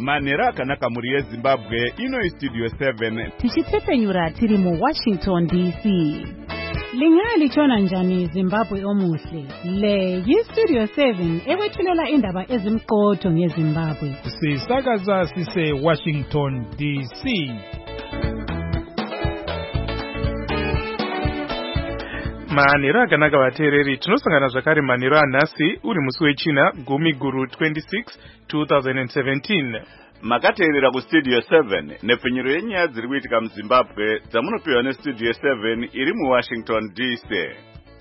manhero akanaka muri yeZimbabwe. Ino Studio 7 tichitsepenyura tiri muWashington DC. Lingalitshona njani Zimbabwe omuhle? Le yiStudio 7 ekwethulela indaba ezimqotho ngeZimbabwe. Sisakaza sise Washington DC. Manhero akanaka vateereri, tinosangana zvakare manhero anhasi uri musi wechina gumi guru 26 2017. makateerera kuStudio 7 nepfenyuro yenyaya dziri kuitika muZimbabwe dzamunopiwa neStudio 7 iri muWashington DC.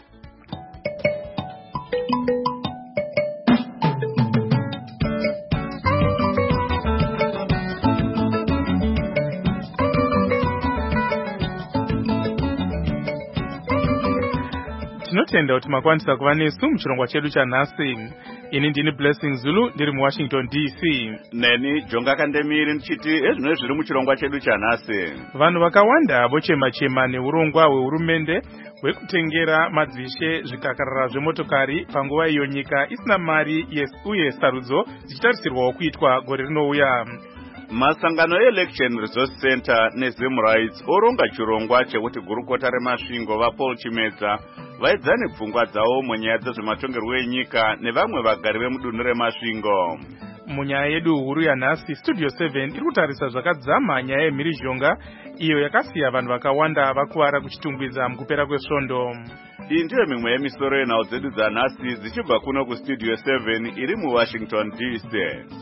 Tinotenda kuti makwanisa kuva nesu muchirongwa chedu chanhasi. Ini ndini Blessing Zulu ndiri muWashington DC. Neni Jonga Kandemiri ndichiti ezvino zviri muchirongwa chedu chanhasi. Vanhu vakawanda vochema-chema neurongwa hwehurumende hwekutengera madzishe zvikakarara zvemotokari panguva iyo nyika isina mari uye sarudzo dzichitarisirwawo kuitwa gore rinouya. Masangano eElection Resource Center neZim Rights oronga chirongwa chekuti gurukota remasvingo vaPaul Chimedza vaidzane pfungwa dzavo munyaya dzezvematongerwo enyika nevamwe vagari vemudunhu remasvingo. Munyaya yedu huru yanhasi, Studio 7 iri kutarisa zvakadzama nyaya yemhirizhonga iyo yakasiya vanhu vakawanda vakuwara kuchitungwiza mukupera kwesvondo. Iyi ndiyo mimwe yemisoro yenhau dzedu dzanhasi dzichibva kuno kuStudio 7 iri muWashington DC.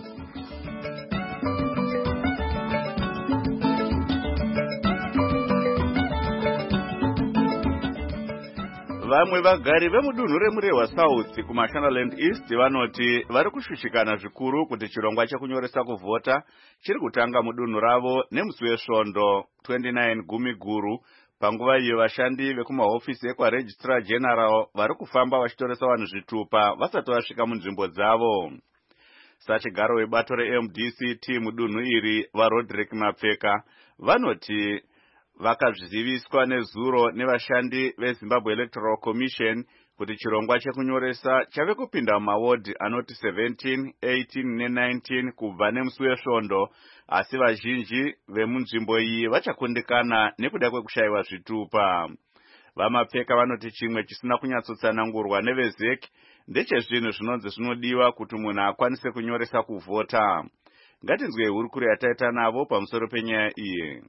Vamwe vagari vemudunhu remurehwa South kuMashonaland East vanoti vari kushushikana zvikuru kuti chirongwa chekunyoresa kuvhota chiri kutanga mudunhu ravo nemusi wesvondo 29 gumi guru, panguva iyo vashandi vekumahofisi ekwaRegistrar General vari kufamba vachitoresa vanhu zvitupa vasati vasvika munzvimbo dzavo. Sachigaro webato reMDCT mudunhu iri vaRodrick Mapfeka vanoti vakazviziviswa nezuro nevashandi veZimbabwe Electoral Commission kuti chirongwa chekunyoresa chave kupinda mumawodi anoti 17, 18 ne19 kubva nemusi wesvondo, asi vazhinji vemunzvimbo iyi vachakundikana nekuda kwekushayiwa zvitupa. VaMapfeka vanoti chimwe chisina kunyatsotsanangurwa neveZEC ndechezvinhu zvinonzi zvinodiwa kuti munhu akwanise kunyoresa kuvhota. Ngatinzwe hurukuro yataita navo pamusoro penyaya iyi.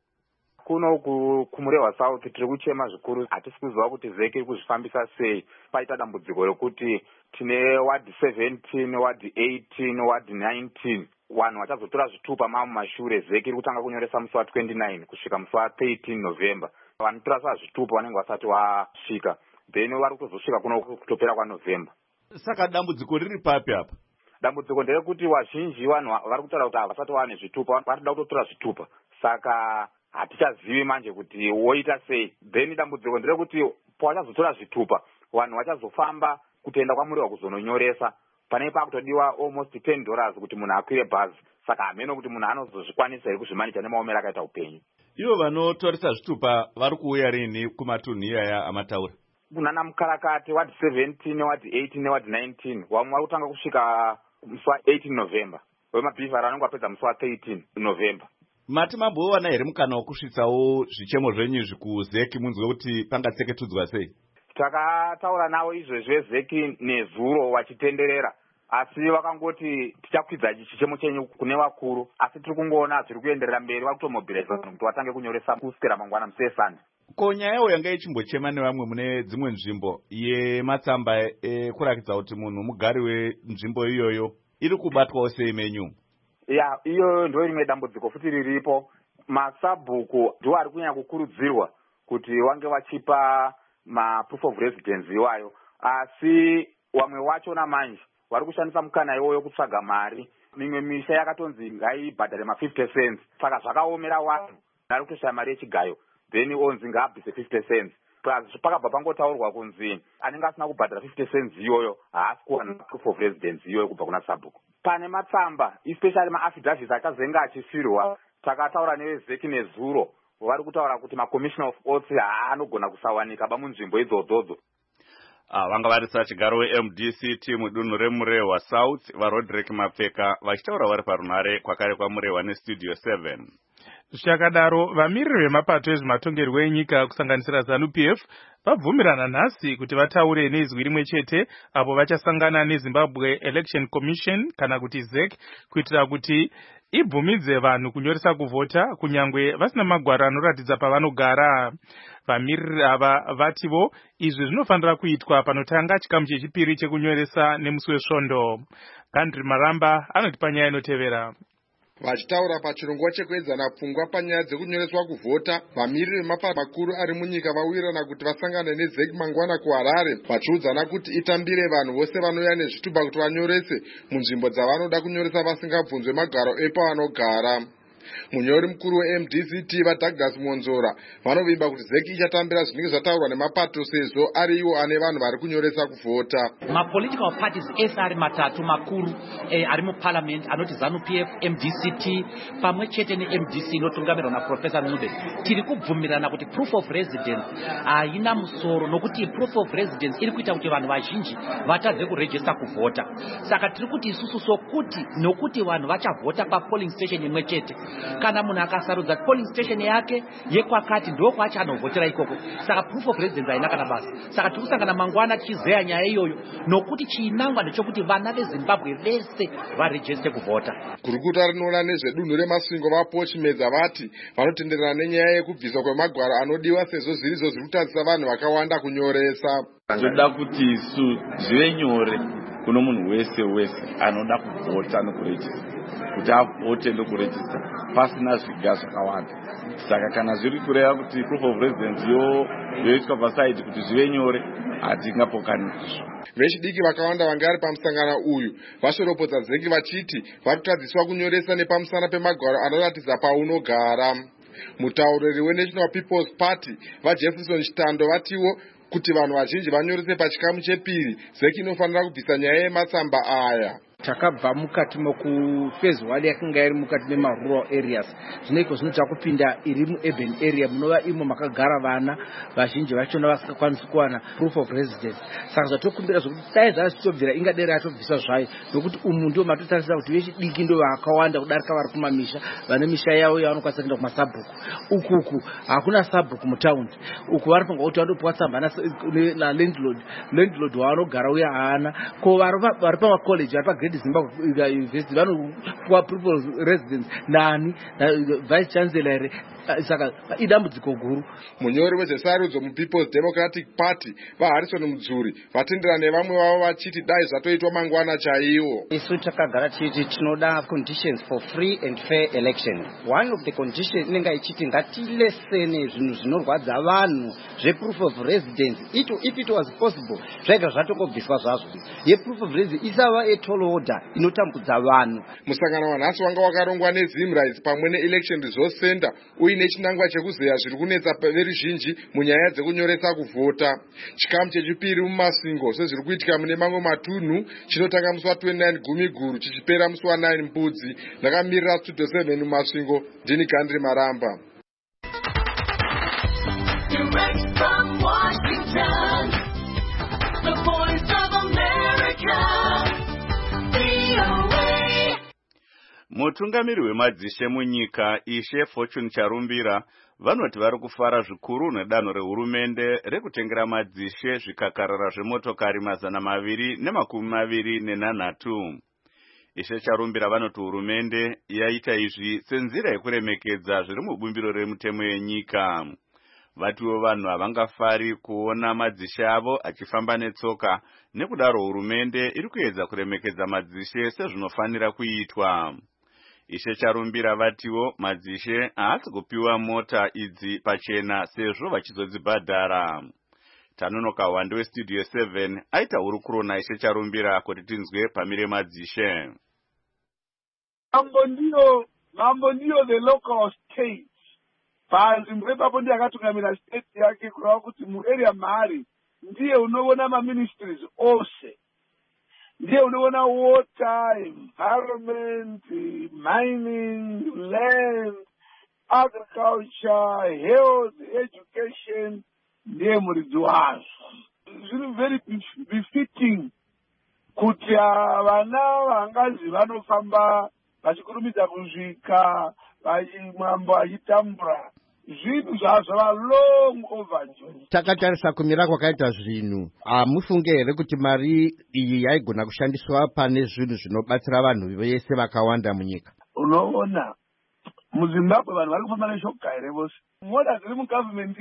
Kuno kumurehwa South tiri kuchema zvikuru, hatisi kuziva kuti ZEC iri kuzvifambisa sei. Paita dambudziko rekuti tine ward 17, ward 18, ward 19 vanhu vachazotora zvitupa mumashure. ZEC iri kutanga kunyoresa musi wa29 kusvika musi wa13 November. Vanotora sa zvitupa vanenge vasati vasvika, then vari kuzosvika kuno kutopera kwaNovember. Saka dambudziko riri papi apa? Dambudziko nderekuti vazhinji vanhu vari kutaura kuti havasati vane zvitupa, varikuda kutotora zvitupa, saka hatichazivi manje kuti woita sei. Then dambudziko nderekuti pavachazotora zvitupa vanhu vachazofamba kutoenda kwamurehwa kuzononyoresa, pane pakutodiwa almost $10 kuti munhu akwire bhazi, saka hameno kuti munhu anozozvikwanisa here kuzvimanisha nemaomero akaita upenyu. Ivo vanotoresa zvitupa vari kuuya rini kumatunhu iyaya amataura? Kunana Mukarakati, ward 17, ward 18 neward 19 vamwe vari kutanga kusvika musi wa18 November, vemabhivhari vanenge vapedza musi wa13 November. Mati mambowana here mukana wokusvitsawo zvichemo zvenyu izvi kuZEC munzwe kuti pangatseketudzwa sei? Takataura navo izvezvi veZEC nezuro vachitenderera, asi vakangoti tichakwidza chichemo chenyu kune vakuru, asi tiri kungoona zviri kuenderera mberi, vari kutomobhiriza vanhu kuti vatange kunyoresa kusvikira mangwana musi weSunday. Ko nyayawo yanga ichimbochema nevamwe mune dzimwe nzvimbo yematsamba ekurakidza kuti munhu mugari wenzvimbo iyoyo iri kubatwawo sei menyu? Ya, iyo ndo rimwe dambudziko futi riripo. Masabhuku ndiwo ari kunyanya kukurudzirwa kuti wange vachipa proof of residence iwayo, asi wamwe wacho namanje vari kushandisa mukana iwoyo kutsvaga mari. Mimwe misha yakatonzi ngaibhadhare ma50 cents, saka zvakaomera vanhu vari kutoshaya mari yechigayo, then onzi ngaabvise 50 cents. Pakabva pangotaurwa kunzi anenge asina kubhadhara 50 cents iyoyo haasi kuwana proof of residence iyoyo kubva kuna sabhuku. Pane matsamba especially maaffidavits achazenga achisirwa, takataura neveZEC nezuro vari kutaura kuti macommissioner of oaths haanogona kusawanika munzvimbo idzodzo. vanga varisa chigaro weMDC mudunhu reMurehwa South vaRodrick Mapfeka vachitaura vari parunhare kwakare kwaMurehwa neStudio 7. Zvichakadaro vamiriri vemapato ezvematongerwo enyika kusanganisira ZANU-PF vabvumirana nhasi kuti vataure neizwi rimwe chete apo vachasangana neZimbabwe Election Commission kana kuti ZEC kuitira kuti ibvumidze vanhu kunyoresa kuvhota kunyangwe vasina magwaro anoratidza pavanogara. Vamiriri ava vativo izvi zvinofanira kuitwa panotanga chikamu chechipiri chekunyoresa nemusi wesvondo. Gandri Maramba anoti panyaya inotevera. Vachitaura pachirongwa chekuedzana pfungwa panyaya dzekunyoreswa kuvhota, vamiriri vemapato makuru ari munyika vawirana kuti vasangane neZEC mangwana kuHarare vachiudzana kuti itambire vanhu vose vanouya nezvitupa kuti vanyorese munzvimbo dzavanoda kunyoresa vasingabvunzwe magaro epavanogara. Munyori mukuru weMDC vaDouglas Monzora vanovimba kuti ZEC ichatambira zvinenge zvataurwa nemapato sezvo ari iwo ane vanhu vari kunyoresa kuvhota. Political parties ese ari matatu makuru ari muparliament anoti ZANU-PF, MDC pamwe chete neMDC inotungamirwa naProfessor Ncube tiri kubvumirana kuti proof of residence haina musoro nokuti proof of residence iri kuita kuti vanhu vazhinji vatadze kuregister kuvhota. Saka tiri kuti isusu sokuti nokuti vanhu vachavhota papolling station imwe chete kana munhu akasarudza polling station yake yekwakati ndoko achanovhotera ikoko. Saka proof of residence haina kana basa. Saka tiri kusangana mangwana tichizeya nyaya iyoyo nokuti chinangwa ndechokuti vana veZimbabwe vese varejeste kuvhota. Gurukuta rinoona nezvedunhu remasvingo vaPochimedza vati vanotenderana nenyaya yekubviswa kwemagwaro anodiwa sezvo zvirizvo zviri kutadzisa vanhu vakawanda kunyoresa. Toda kuti isu zvive nyore kuno munhu wese anoda kuvhota nokurejista kuti avhote ndokurejista pasina zviga zvakawanda. Saka kana zviri kureva kuti proof of residence yoiswa pasaidi kuti zvive nyore hatingapokani izvo. Vechidiki vakawanda vanga vari pamusangano uyu vashoropodza ZEC vachiti vari kutadziswa kunyoresa nepamusana pemagwaro anoratidza paunogara. Mutauriri weNational People's Party vaJefferson Chitando vatiwo kuti vanhu vazhinji vanyorese pachikamu chepiri ZEC inofanira kubvisa nyaya yematsamba aya. Takabva mukati mokufezi 1 yakanga iri mukati memarural areas zvinoiko zvinoita kupinda iri muurban area munova imo makagara vana vazhinji vachona vasingakwanisi kuwana proof of residence. Saka zvatokumbira zvokuti dai zvazvitobvira ingadera yatobvisa zvayo nokuti umu ndio matotarisira kuti vechidiki ndo vakawanda kudarika vari kumamisha vane misha yavo yavanokwanisa kuenda kumasabhuku. Ukuku hakuna sabhuku mutaundi uku vanofanirwa kuti vandopiwa tsamba nalandlord wavanogara uya haana ko vari pamacollege vari paGreat Zimbabwe University vanopuwa proof of residence nani vice chancellor. Saka idambudziko guru. Munyori wezvesarudzo muPeople's Democratic Party vaHarrison Mudzuri vatenderana nevamwe vavo vachiti dai zvatoitwa mangwana chaiwo. Isu takagara tichiti tinoda conditions for free and fair election. One of the conditions inenge ichiti ngatilesene zvinhu zvinorwadza vanhu zveproof of residence. If it was possible zvaiga zvatokobviswa zvazvo. Yeproof of residence isava etall order inotambudza vanhu. Musangano wanhasi wanga wakarongwa neZimrise pamwe neElection Resource Center uine chinangwa chekuzeya zviri kunetsa veruzhinji munyaya dzekunyoresa kuvhota. Chikamu chechipiri mumasvingo sezviri kuitika mune mamwe matunhu chinotanga musi wa29 Gumiguru chichipera musi wa9 Mbudzi. Ndakamirira Studio 7 mumasvingo ndini Gandri Maramba. Direct from Washington, the voice of America, VOA. Mutungamiri wemadzishe munyika Ishe Fortune Charumbira vanoti vari kufara zvikuru nedanho rehurumende rekutengera madzishe zvikakarara zvemotokari 223. Ishe Charumbira vanoti hurumende yaita izvi senzira yekuremekedza zviri mubumbiro remutemo yenyika. Vatiwo vanhu havangafari kuona madzishe avo achifamba netsoka, nekudaro hurumende iri kuedza kuremekedza madzishe sezvinofanira kuitwa. Ishe Charumbira vatiwo madzishe haasi kupiwa mota idzi pachena sezvo vachizodzibhadhara. Tanonoka Wande weStudio 7 aita hurukuro naIshe Charumbira kuti tinzwe pamire madzishe. Mambo ndiyo the local state. Panzvimbo ipapo ndiye akatungamira state yake kureva kuti muarea mari ndiye unoona maministries ose. Ndiye unoona water, environment, mining, land, agriculture, health, education, ndiye muridzi wazvo. zviri very befitting kuti vana vangazi vanofamba vachikurumidza kusvika mwambo achitambura zvinhu zvava long overdue. Takatarisa kumira kwakaita zvinhu, hamufunge here kuti mari iyi yaigona kushandiswa pane zvinhu zvinobatsira vanhu vese vakawanda munyika? Unoona muZimbabwe vanhu vari kufamba neshoka here vose. Mota dziri mugovernment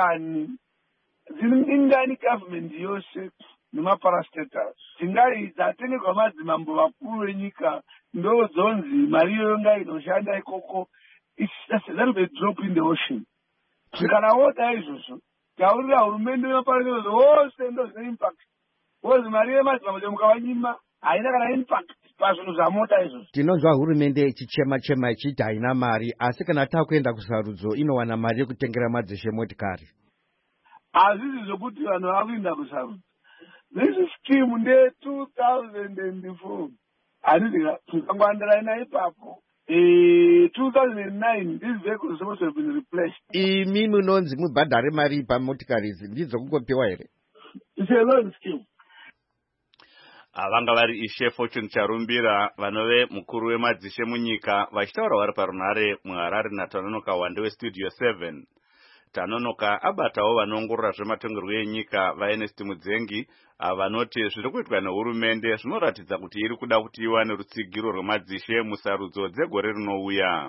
ingani government yose nemaparastatus dzatengerwa madzimambo vakuru venyika ndodzonzi mari iyoyo ngainoshanda ikoko. That will be a drop in the ocean. Kana woda izvozvo taurira hurumende yemaparastatusi wose ndozvine impact. Wozi mari yemadzimambo mukavanyima haina kana impact pazvinhu zvamota izvozvo. Tinonzwa hurumende ichichema ichiti haina mari, asi kana takuenda kusarudzo inowana mari yekutengera madzishe motikari. Hazvizi zvokuti vanhu vakuenda kusarudzo. This scheme nde 2004 handiti tukangoandirana ipapo 2009 these vehicles are supposed to have been replaced. Imi munonzi mubhadhare mari pamotikari idzi ndidzo kungopiwa here? It's a loan scheme. Vanga vari Ishe Fortune Charumbira vanove mukuru wemadzishe munyika vachitaura vari parunhare muHarare naTanonoka Wande weStudio 7. Tanonoka abatawo vanoongorora zvematongerwo enyika vaErnest Mudzengi vanoti zviri kuitwa nehurumende zvinoratidza kuti iri kuda kuti iwane rutsigiro rwemadzishe musarudzo dzegore rinouya.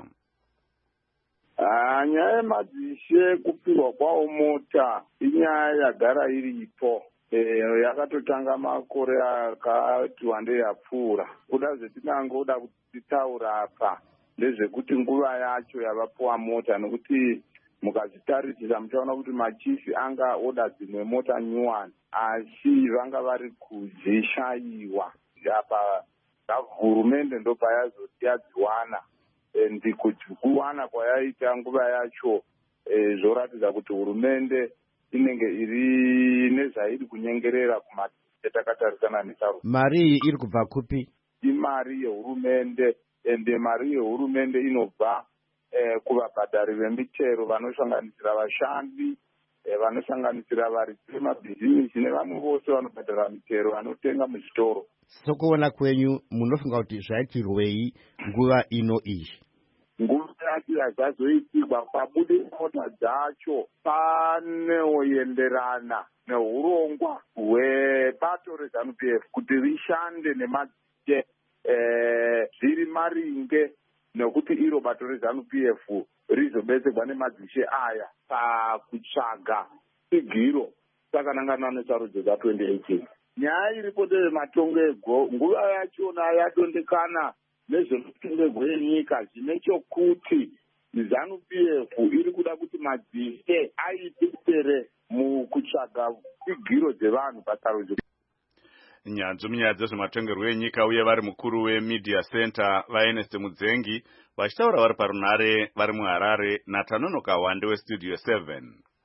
Nyaya yemadzishe kupirwa kwawo mota inyaya yagara iripo. Yakatotanga makore akati wandei yapfuura. Kuda zvetinangoda kutitaura apa ndezvekuti nguva yacho yavapuwa mota, nekuti mukazvitarisisa muchaona kuti machifi anga oda dzimwe mota nyuwani asi vanga vari kudzishayiwa. Apa hurumende ndopayazoti yadziwana, ndi kuti kuwana kwayaita nguva yacho zvoratidza kuti hurumende inenge iri nezvairi kunyengerera kumadziche takatarisana nesarudzo. Mari iyi iri kubva kupi? Imari yehurumende, ende mari yehurumende inobva kuvabhadhari vemichero vanosanganisira vashandi, vanosanganisira varidzi vemabhizinisi nevamwe vose vanobhadhara michero vanotenga muzvitoro. Sokuona kwenyu munofunga kuti zvaitirwei nguva ino iyi? Nguva yacho yazazoitirwa pabude mota dzacho panoenderana neurongwa hwebato reZANU-PF kuti rishande nemadzishe zviri maringe nekuti iro bato reZANU-PF rizobetserwa nemadzishe aya pakutsvaga tsigiro takanangana nesarudzo dza2018. Nyaya iripo ndeyematongerwo, nguva yachona yadondekana nezvematongerwo enyika, zvine chokuti ZANU-PF iri kuda kuti madzishe aidetsere mukutsvaga tsigiro dzevanhu pasarudzo. Nyanzvi munyaya dzezvematongerwo enyika uye vari mukuru weMedia Center vaErnest Mudzengi vachitaura vari parunhare vari muHarare naTanonoka Wande weStudio 7.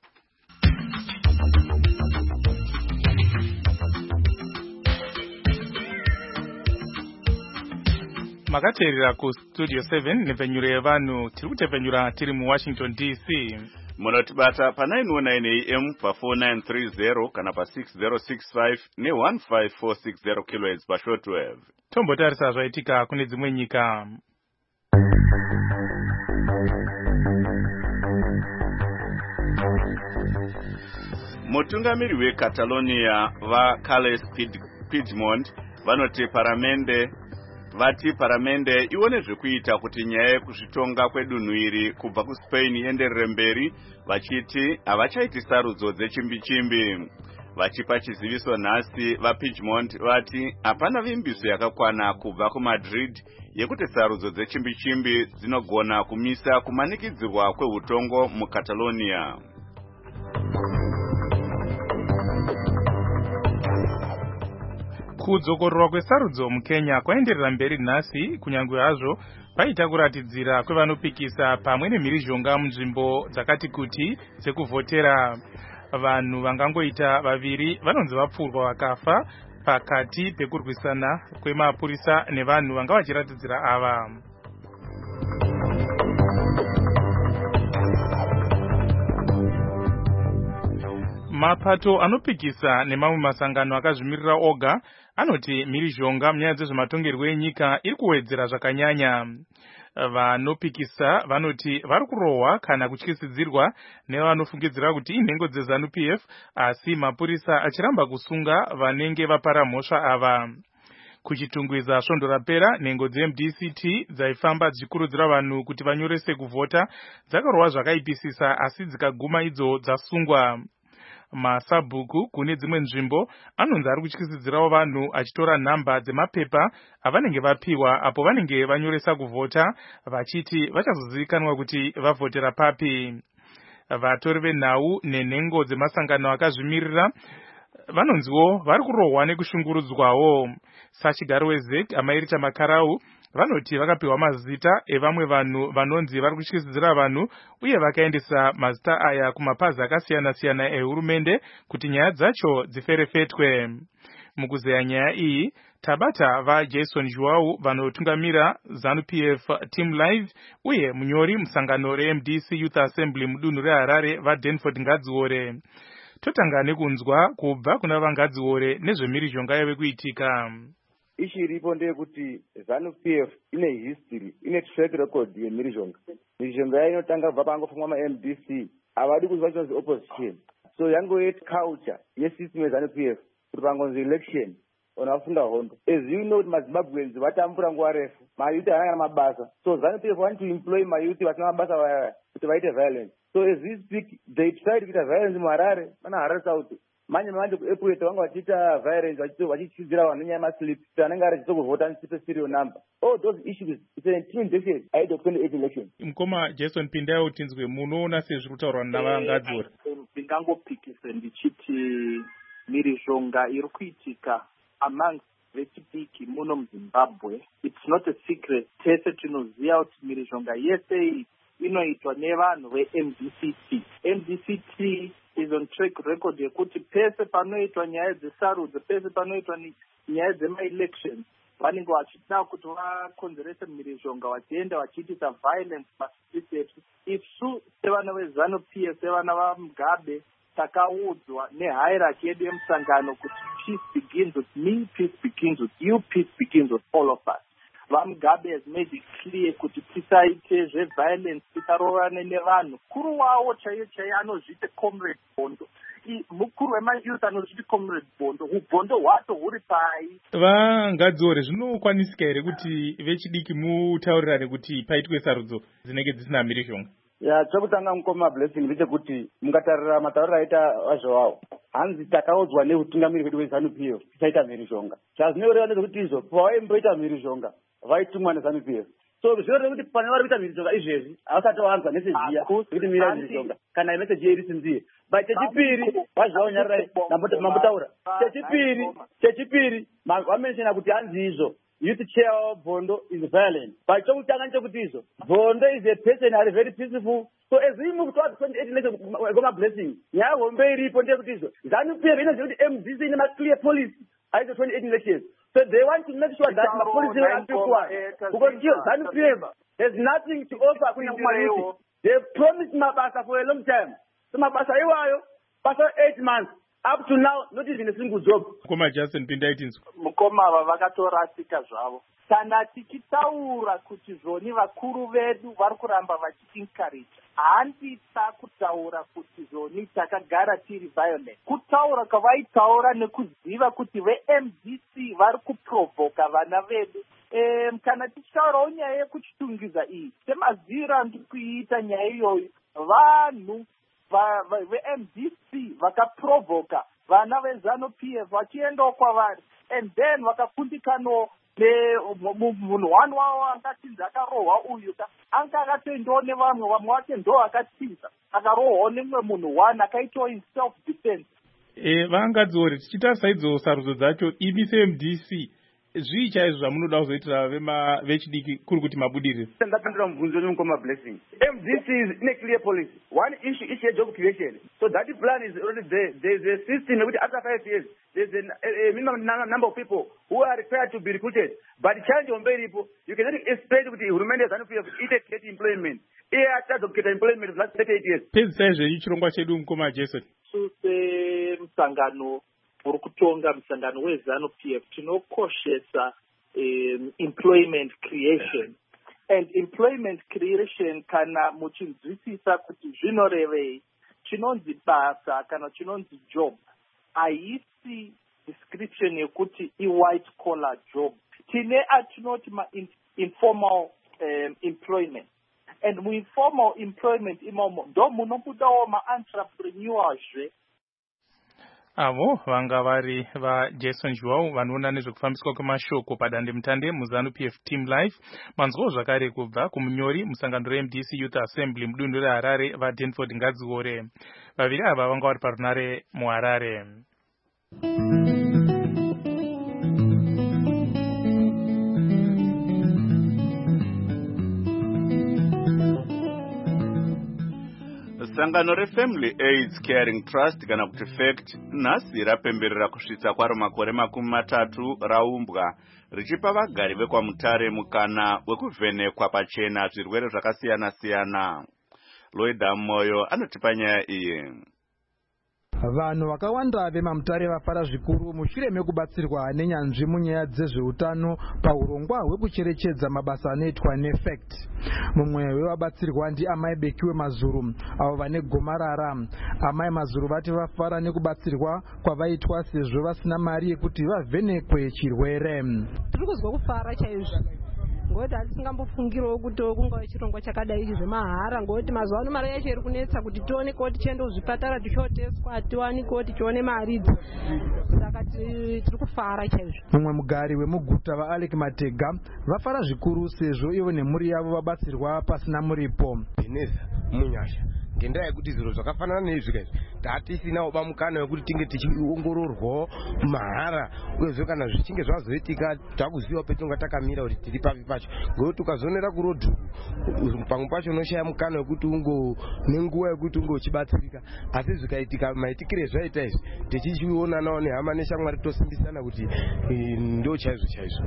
Makateerera kuStudio 7 nepfenyuro yevanhu tiri kutepfenyura tiri muWashington DC. Munotibata pa919 AM pa4930 kana pa6065 ne15460 kHz pashortwave. Tombotarisa zvaitika kune dzimwe nyika. Mutungamiri weCatalonia vaCarles Puigdemont vanoti paramende ione zvekuita kuti nyaya yekuzvitonga kwedunhu iri kubva kuSpain ienderere mberi, vachiti havachaiti sarudzo dzechimbi-chimbi. Vachipa chiziviso nhasi vaPuigdemont vati hapana vimbiso yakakwana kubva kuMadrid yekuti sarudzo dzechimbi-chimbi dzinogona kumisa kumanikidzirwa kweutongo muCatalonia. Kudzokororwa kwesarudzo muKenya kwaenderera mberi nhasi, kunyange hazvo paita kuratidzira kwevanopikisa pamwe nemhirizhonga munzvimbo dzakati kuti dzekuvhotera. Vanhu vangangoita vaviri vanonzi vapfurwa vakafa pakati pekurwisana kwemapurisa nevanhu vanga vachiratidzira ava. Mapato anopikisa nemamwe masangano akazvimirira oga anoti mhirizhonga munyaya dzezvematongerwo enyika iri kuwedzera zvakanyanya. Vanopikisa vanoti vari kurohwa kana kutyisidzirwa nevanofungidzira kuti inhengo dzeZANU-PF, asi mapurisa achiramba kusunga vanenge vapara mhosva ava. Kuchitungwiza svondo rapera, nhengo dzeMDCT dzaifamba dzichikurudzira vanhu kuti vanyorese kuvhota dzakarohwa zvakaipisisa, asi dzikaguma idzo dzasungwa. Masabhuku kune dzimwe nzvimbo anonzi ari kutyisidzirawo vanhu achitora nhamba dzemapepa avanenge vapiwa apo vanenge vanyoresa kuvhota, vachiti vachazozivikanwa kuti vavhotera papi. Vatori venhau nenhengo dzemasangano akazvimirira vanonziwo vari kurohwa nekushungurudzwawo. Sachigaro weZEC Amairita Makarau vanoti vakapiwa mazita evamwe vanhu vanonzi vari kutyisidzira vanhu uye vakaendesa mazita aya kumapazi akasiyana-siyana ehurumende kuti nyaya dzacho dziferefetwe. Mukuzeya nyaya iyi, tabata vaJason Joao vanotungamira ZANU-PF Team Live uye munyori musangano reMDC Youth Assembly mudunhu reHarare vaDenford Ngadziore. Totanga nekunzwa kubva kuna vaNgadziore nezvemhirizhonga yave kuitika. Ichiripo ndeyekuti ZANU-PF ine history, ine track record yemhirizhonga. Mhirizhonga yayo inotanga kubva pangofungwa maMDC, havadi kuzva chinonzi opposition. So yangoita culture yesystem yeZANU-PF kuti pangonzi election vafunga hondo. As you know, maZimbabweans vatambura nguva refu, mayuthi havana mabasa. So ZANU-PF want to employ mayuthi vasina mabasa kuti vaite violence. So as we speak, they tried to get violence muHarare, mana Harare South. Manje kuEpweta vanga vachiita violence vachichidzira vanhu nenyaya yemaslip kuti anenge ari achizokuvhota nesipe serial number. All those issues, it's an intimidation ahead of 2018 election. Mukoma Jason Pindai utinzwe munoona sezviri kutaurwa navaNgadziore. Ndingangopikise ndichiti mhirizhonga iri kuitika amongst vechidiki muno muZimbabwe. It's not a secret. Tese tinoziva kuti mhirizhonga yese inoitwa nevanhu veMDCT. MDCT is on track record yekuti pese panoitwa nyaya dzesarudzo, pese panoitwa nyaya dzema-elections, vanenge vachida kuti vakonzerese mhirizhonga vachienda vachiitisa violence pastreets. Isu sevana veZANU-PF, sevana vaMugabe, takaudzwa nehierarchy yedu yemusangano kuti peace begins with me, peace begins with you, peace begins with all of us. VaMugabe has made it clear kuti tisaite zveviolence, tisarovane nevanhu. Mukuru wawo chaiyo anozviti Comrade Bhondo. Mukuru wemayouth anozviti Comrade Bhondo. Ubhondo hwacho huri pai. VaNgadziore, zvinokwanisika here kuti vechidiki mutaurirane kuti paitwe sarudzo dzinenge dzisina mhirizhonga? Chokutanga mukoma Blessing ndechekuti mukatarira matauriro aita vaZhowawo, hanzi takaudzwa neutungamiri hwedu weZANU-PF tisaita mhirizhonga. Zvazvinoreva ndezvekuti izvo pavaimboita mhirizhonga vaitumwa neZANU-PF. So zvinoreva kuti pane vari kuita mhirizhonga izvezvi havasati vanzwa meseji iya kuti mira mhirizhonga kana meseji iyi risinziye. But chechipiri vaZhowawo nyarirai mambotaura. Chechipiri vamenshena kuti hanzi izvo youth chair Bhondo is violent. But chokutanga ndechekuti izvo Bhondo is a person are very peaceful. So as we move towards 2018 Goma Blessing, nyaya hombe iripo ndeyekuti izvo ZANU-PF inoziva kuti MDC ine clear policy aite 2018 elections. So they want to make sure that the policy will not be poor. Because ZANU-PF has nothing to offer to youth. They promised mabasa for a long time. So mabasa iwayo, basa 8 months. Up to now, not even a single job. Mukoma Jason Pindai tinzwa. Mukoma ava vakatorasika zvavo. Kana tichitaura kuti zvoni vakuru vedu vari kuramba vachiencourage, handisa kutaura kuti zvoni takagara tiri violent. Kutaura kwavaitaura nekuziva kuti veMDC vari kuprovhoka vana vedu. Kana tichitaurawo nyaya yekuchitungiza iyi, semazira ndikuiita nyaya iyoyo, vanhu veMDC vakaprovhoka vana veZANU-PF vachiendawo kwavari, and then vakakundikanawo munhu wani wavo angatinzi akarohwa uyu anga akatoendawo nevamwe vacho ndo akatiza akarohwawo nemumwe munhu wani akaitawo in self defense. VaNgadziore, tichitarisa idzo sarudzo dzacho, imi seMDC zvii chaizvo zvamunoda kuzoitira vechidiki kuri kuti mabudirire? Ndapindura mubvunzo wenyu Mukoma Blessing. MDC is in a clear policy. One issue job creation. So that plan is already there. There is a system which after 5 years, there is a minimum number of people who are required to be recruited. But change on very people, you cannot expect with the Hurumende ZANU-PF to get employment. Here, charge of get employment for the last 38 years. Pedzisai zvenyu chirongwa chedu Mukoma Jason. isu semusangano uri kutonga musangano weZANU-PF tinokoshesa employment creation. And employment creation kana muchinzwisisa kuti zvinorevei, chinonzi basa kana chinonzi job haisi description yekuti i-white collar job. Tine atinoti informal employment. And mu-informal employment imomo ndo munobudawo ma-entrepreneurzve. Avo vanga vari vaJason Joao vanoona nezvekufambiswa kwemashoko padandemutande muZANU-PF Team Life. Manzwa zvakare kubva kumunyori musangano reMDC Youth Assembly mudunhu reHarare vaDenford Ngadziore. Vaviri ava vanga vari parunare muHarare. Sangano reFamily AIDS Caring Trust kana kuti FACT nhasi rapemberera kusvitsa kwaro makore 30 raumbwa richipa vagari vekwaMutare mukana wekuvhenekwa pachena zvirwere zvakasiyana-siyana. Lloyd Moyo anotipa nyaya iyi. Vanhu vakawanda veMamutare vafara zvikuru mushure mekubatsirwa nenyanzvi munyaya dzezveutano paurongwa hwekucherechedza mabasa anoitwa neFACT. Mumwe wevabatsirwa ndiamai Bekiwe Mazuru avo vane gomarara. Amai Mazuru vati vafara nekubatsirwa kwavaitwa sezvo vasina mari yekuti vavhenekwe chirwere. Tiri kuzwa kufara chaizvo. Ngokuti hatisingambofungirawo kuti kungawe chirongwa chakadai zvemahara, ngokuti mazuva ano mari yacho iri kunetsa kuti tione kuti tiende kuzvipatara tichoteswa, tiwani kuti tione mari idzi. Saka tiri kufara chaizvo. Mumwe mugari wemuguta vaAlec Matega vafara zvikuru sezvo ivo nemhuri yavo vabatsirwa pasina muripo. Ineza munyasha ngendaa yekuti zviro zvakafanana nezvi tatisina uba mukana wekuti tinge tichiongororwa mahara, uyezve kana zvichinge zvazoitika takuziva petinonga takamira kuti tiri papi pacho, ngokuti ukazonera kurodhu pamwe pacho unoshaya mukana wekuti ungo nenguva yekuti ungo uchibatsirika, asi zvikaitika maitikire zvaita izvi tichichionanawo nehama neshamwari tosimbisana kuti ndo chaizvo chaizvo.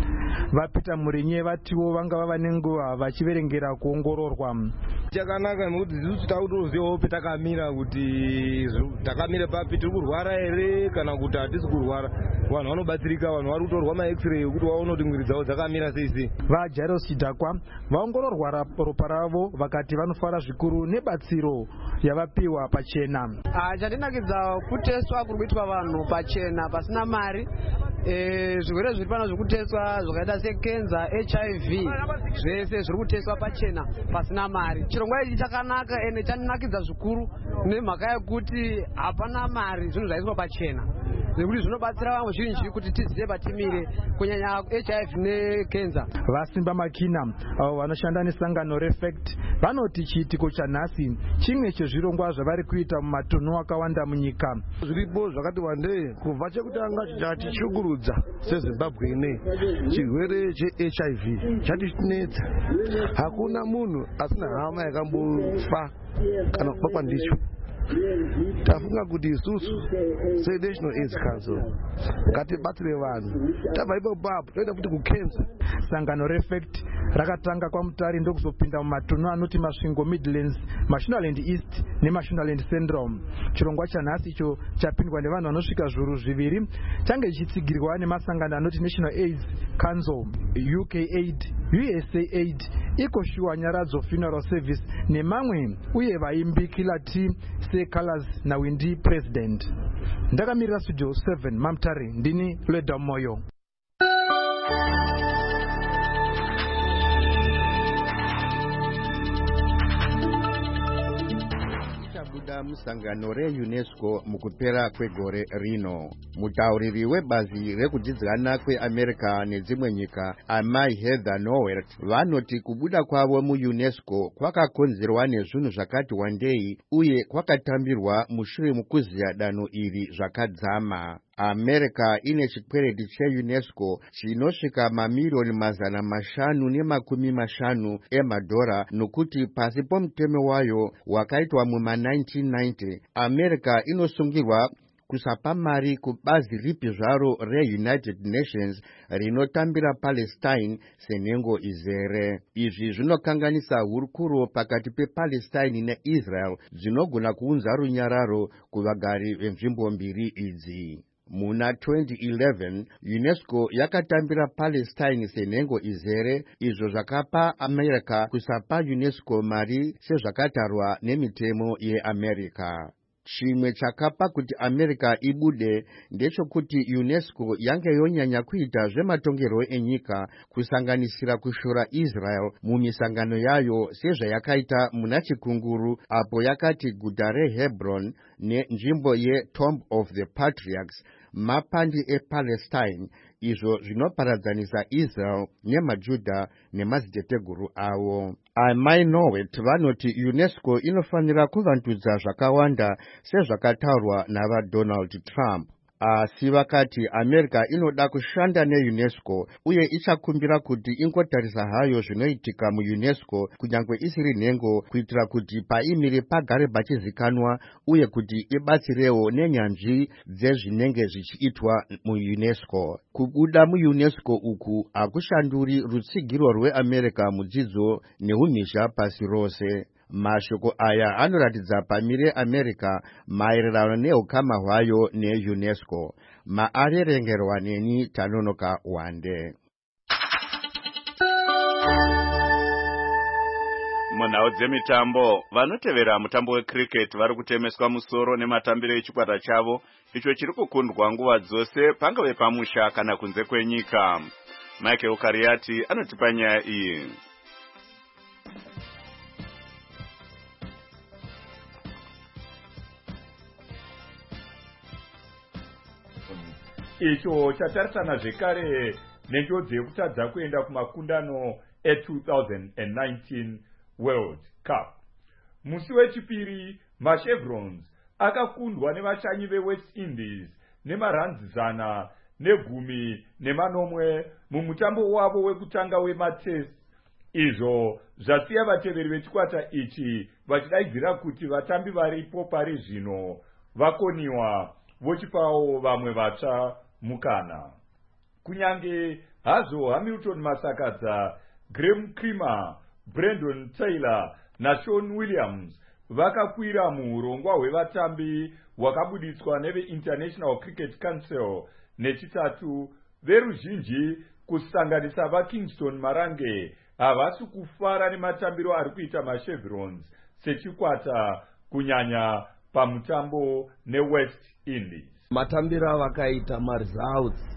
Vapita Murinye vatiwo vanga vava nenguva vachiverengera kuongororwa. Chakanaka nokuti zvisi tautozivawo petakamira kuti takamira papi, tiri kurwara here kana kuti hatisi kurwara. Vanhu vanobatsirika, vanhu vari kutorwa ma-x-ray ekuti vaone kuti mwiri dzavo dzakamira sei. VaJairos Chidhakwa vaongororwa ropa ravo vakati vanofara zvikuru nebatsiro yavapiwa pachena. Chandinakidza kuteswa kuri kuitwa vanhu pachena pasina mari. Zvirwere zviri pano zvekuteswa zvakaita sekenza, HIV zvese zviri kuteswa pachena pasina mari. Chirongwa ichi chakanaka ene chanakidza zvikuru nemhaka yekuti hapana mari zvinhu zvaiswa pachena, nekuti zvinobatsira vamwe zhinji kuti tizive patimire kunyanya HIV nekenza. Vasimba Makina avo vanoshanda nesangano reFACT vanoti chiitiko chanhasi chimwe chezvirongwa zvavari kuita mumatunhu akawanda munyika. Zviripo zvakati wandei kubva chekutanga tichishungurudza seZimbabwe inei, chirwere cheHIV chatinetsa. Hakuna munhu asina hama yakambofa kana kubatwa ndicho. Tafunga kuti isusu seNational AIDS Council ngatibatsire vanhu. Tabva ipapo toenda futi kukenza. Sangano reFACT rakatanga kwaMutare ndokuzopinda mumatunhu anoti Masvingo Midlands, Mashonaland East neMashonaland Central. Chirongwa chanhasi icho chapindwa nevanhu vanosvika zviuru 2 change chichitsigirwa nemasangano anoti National AIDS Council, UK Aid, USA Aid, EcoSure Nyaradzo Funeral Service nemamwe, uye vaimbi Killer T, Colors na Windy President. Ndakamirira Studio 7 Mamutare, ndini Lloyd Moyo. Musangano reUNESCO mukupera kwegore rino. Mutauriri webazi rekudzidzana kweAmerica nedzimwe nyika, amai Heather Nauert, vanoti kubuda kwavo muUNESCO kwakakonzerwa nezvinhu zvakati wandei uye kwakatambirwa mushure mukuziya danho iri zvakadzama. America ine chikwereti cheUNESCO chinosvika mamiliyoni 550 emadhora, nokuti pasi pomutemo wayo wakaitwa muma 1990 America inosungirwa kusapa mari kubazi ripi zvaro reUnited Nations rinotambira Palestine senhengo izere. Izvi zvinokanganisa hurukuro pakati pePalestine neIsrael dzinogona kuunza runyararo kuvagari venzvimbo mbiri idzi. Muna 2011 UNESCO yakatambira Palestine senhengo izere, izvo zvakapa America kusapa UNESCO mari sezvakatarwa nemitemo yeAmerica. Chimwe chakapa kuti America ibude ndechekuti UNESCO yange yonyanya kuita zvematongerwo enyika kusanganisira kushora Israel mumisangano yayo sezvayakaita muna chikunguru apo yakati guta reHebron nenzvimbo yeTomb of the Patriarchs mapandi ePalestine, izvo zvinoparadzanisa Israel nemaJudha nemadziteteguru avo. AMyNorwet vanoti UNESCO inofanira kuvandudza zvakawanda sezvakataurwa navaDonald Trump. Asi vakati America inoda kushanda neUNESCO uye ichakumbira kuti ingotarisa hayo zvinoitika muUNESCO kunyange isiri nhengo, kuitira kuti paimire pagare pachizikanwa uye kuti ibatsirewo nenyanzvi dzezvinenge zvichiitwa muUNESCO. Kubuda muUNESCO uku hakushanduri rutsigiro rweAmerica mudzidzo neumhizha pasi rose. Mashoko aya anoratidza pamire America maererano neukama hwayo neUNESCO. Maarerengerwa neni Tanonoka Wande. Munhau dzemitambo, vanotevera mutambo wecricket vari kutemeswa musoro nematambiro echikwata chavo, icho chiri kukundwa nguva dzose pangave pamusha kana kunze kwenyika. Michael Kariati anotipa nyaya iyi. Icho chatarisana zvekare nenjodzi yekutadza kuenda kumakundano e2019 World Cup. Musi wechipiri, maChevrons akakundwa nevashanyi veWest Indies nemaranzi 110 mumutambo wavo wekutanga wematest. Izvo zvasiya vateveri vechikwata ichi vachidaidzira kuti vatambi varipo pari zvino vakoniwa, vochipawo vamwe vatsva mukana. Kunyange hazvo Hamilton Masakadza, Graham Creamer, Brendan Taylor naSean Williams vakakwira muurongwa hwevatambi hwakabuditswa neveInternational Cricket Council nechitatu, veruzhinji kusanganisa vaKingston Marange havasi kufara nematambiro ari kuita maChevrons sechikwata, kunyanya pamutambo neWest Indies. Matambiro vakaita maresults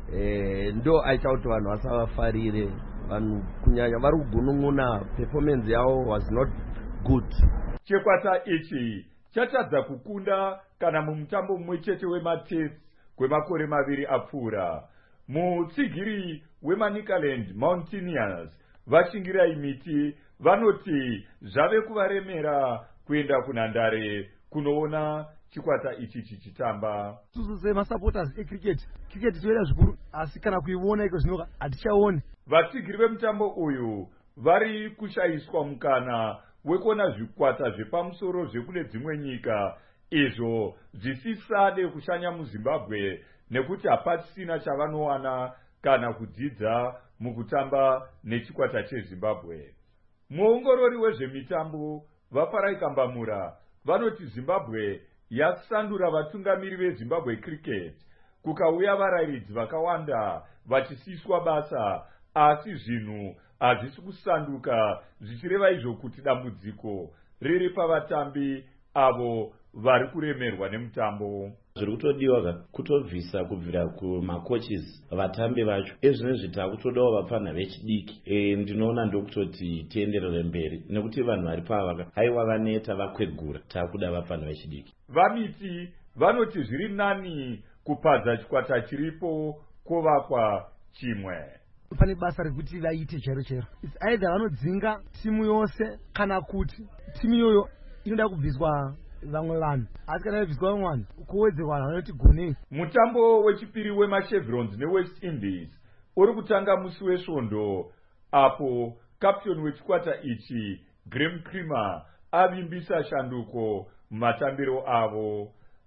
ndo aita kuti vanhu vasavafarire. Vanhu kunyanya vari kugunun'una, performance yavo was not good. Chikwata ichi chatadza kukunda kana mumutambo mumwe chete wematest kwemakore maviri apfuura. Mutsigiri weManicaland Mountaineers vachingirai miti vanoti zvave kuvaremera kuenda kunhandare kunoona chikwata ichi chichitamba. Susu semasupporters ecricket toida zvikuru, asi kana kuiona iko zvinoka hatichaone. Vatsigiri vemutambo uyu vari kushayiswa mukana wekuona zvikwata zvepamusoro zvekune dzimwe nyika, izvo zvisisade kushanya muZimbabwe nekuti hapasina chavanowana kana kudzidza mukutamba nechikwata cheZimbabwe. Muongorori wezvemitambo vaFarai Kambamura vanoti Zimbabwe yasandura vatungamiri veZimbabwe Cricket, kukauya varayiridzi vakawanda vachisiswa basa, asi zvinhu hazvisi kusanduka, zvichireva izvo kuti dambudziko riri pavatambi avo vari kuremerwa nemutambo. Zviri kutodiwa kutobvisa kubvira kumacoaches vatambi vacho. Ezvinezvi takutodawo vapfana vechidiki. Ndinoona ndokutoti tienderere mberi nekuti vanhu vari pava haiwa vaneta vakwegura, takuda vapfana vechidiki. Vamiti vanoti zviri nani kupadza chikwata chiripo kovakwa chimwe. Pane basa rekuti vaite chero. It's either vanodzinga timu yose kana kuti timu iyoyo inoda kubviswa vamwe vanhu, asi kana vabviswa vamwe vanhu kuwedzerwa vanhu vanoti gonei. Mutambo wechipiri wemaChevrons neWest Indies uri kutanga musi wesvondo, apo kapiteni wechikwata ichi Graham Creamer avimbisa shanduko mumatambiro avo.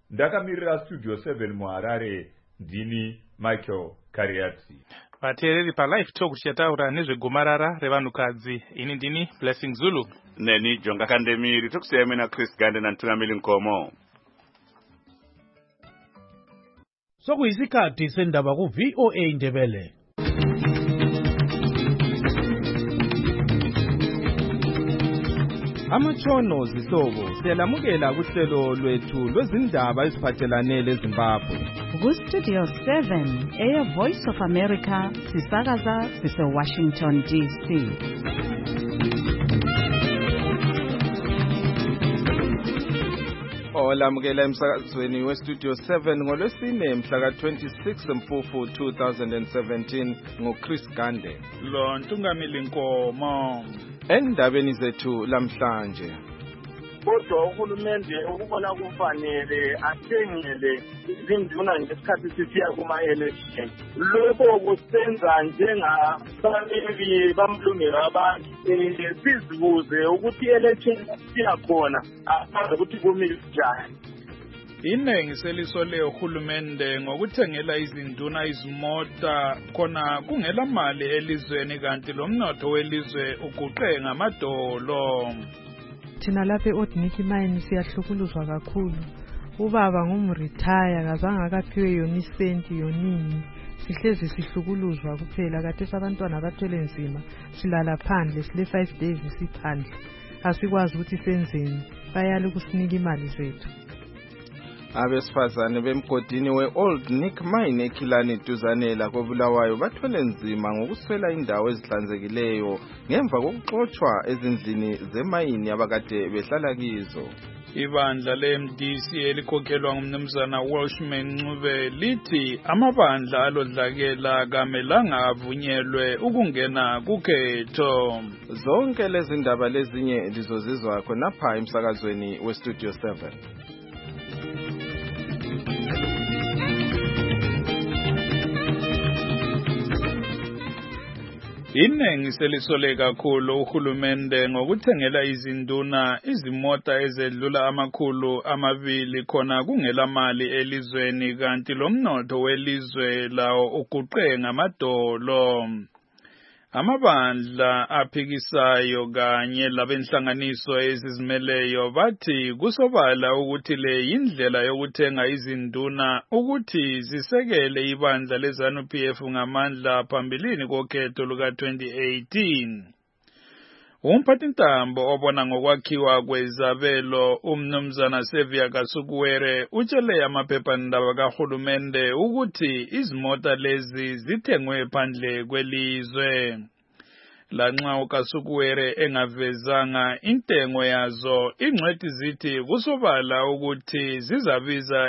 ndakamirira studio 7 muharare ndini Michael Kariatsi. vateereri palive talk tichataura nezvegomarara revanhukadzi. ini ndini Blessing Zulu neni Jonga Kandemiri. Tokusiyana na Chris Gande na Ntungamili Nkomo. Sokuyisikhathi sendaba ku VOA Ndebele. Amatshono zihlobo siyalamukela kuhlelo lwethu lwezindaba eziphathelane leZimbabwe. Ku-Studio 7 Air Voice of America sisakaza sise-Washington DC. Olamukela emsakazweni weStudio 7 ngolwesine mhla ka-26 Mfumfu 2017 ngoChris Gande. Lo Ntungamili Nkomo. Endabeni zethu lamhlanje. Kodwa uhulumende ukubona kufanele athengele izinduna ngesikhathi sisiya kuma-election. Lokho kusenza njengabameli bamlungelo abantu sizibuze ukuthi i-election siyakhona asazi ukuthi kumile njani. Inengi selisole uhulumende ngokuthengela izinduna izimota khona kungela mali elizweni kanti lo mnotho welizwe uguqe ngamadolo. Thina lapha eOdniki mine siyahlukuluzwa kakhulu. Ubaba ngumretire kazange akaphiwe yona isenti yonini. Sihlezi sihlukuluzwa kuphela kade sabantwana bathwele nzima. Silala phandle sile 5 days siphandle. Asikwazi ukuthi senzeni. Bayala ukusinika imali zethu. Abesifazane bemgodini we-Old Nick Mine eKhilani duzanela koBulawayo bathwele nzima ngokuswela indawo ezihlanzekileyo ngemva kokuxotshwa ezindlini zemayini abakade behlala kizo. Ibandla le-MDC elikhokhelwa ngumnumzana Welshman Ncube lithi amabandla alodlakela kamelanga avunyelwe ukungena kukhetho. Zonke lezi ndaba lezinye lizozizwa khonapha emsakazweni weStudio 7. Inengi selisole kakhulu uhulumende ngokuthengela izinduna izimota ezedlula 200 khona kungela mali elizweni kanti lo mnotho welizwe lawo uguqe ngamadolo. Amabandla aphikisayo kanye labenhlanganiso ezizimeleyo bathi kusobala ukuthi le yindlela yokuthenga izinduna ukuthi zisekele ibandla leZANU-PF ngamandla phambilini kokhetho luka-2018. Umphathintambo obona ngokwakhiwa kwezabelo umnumzana Sevia Kasukuwere utshele amaphephandaba kahulumende ukuthi izimota lezi zithengwe phandle kwelizwe. Lanxa uKasukuwere engavezanga intengo yazo, ingcwethi zithi kusobala ukuthi zizabiza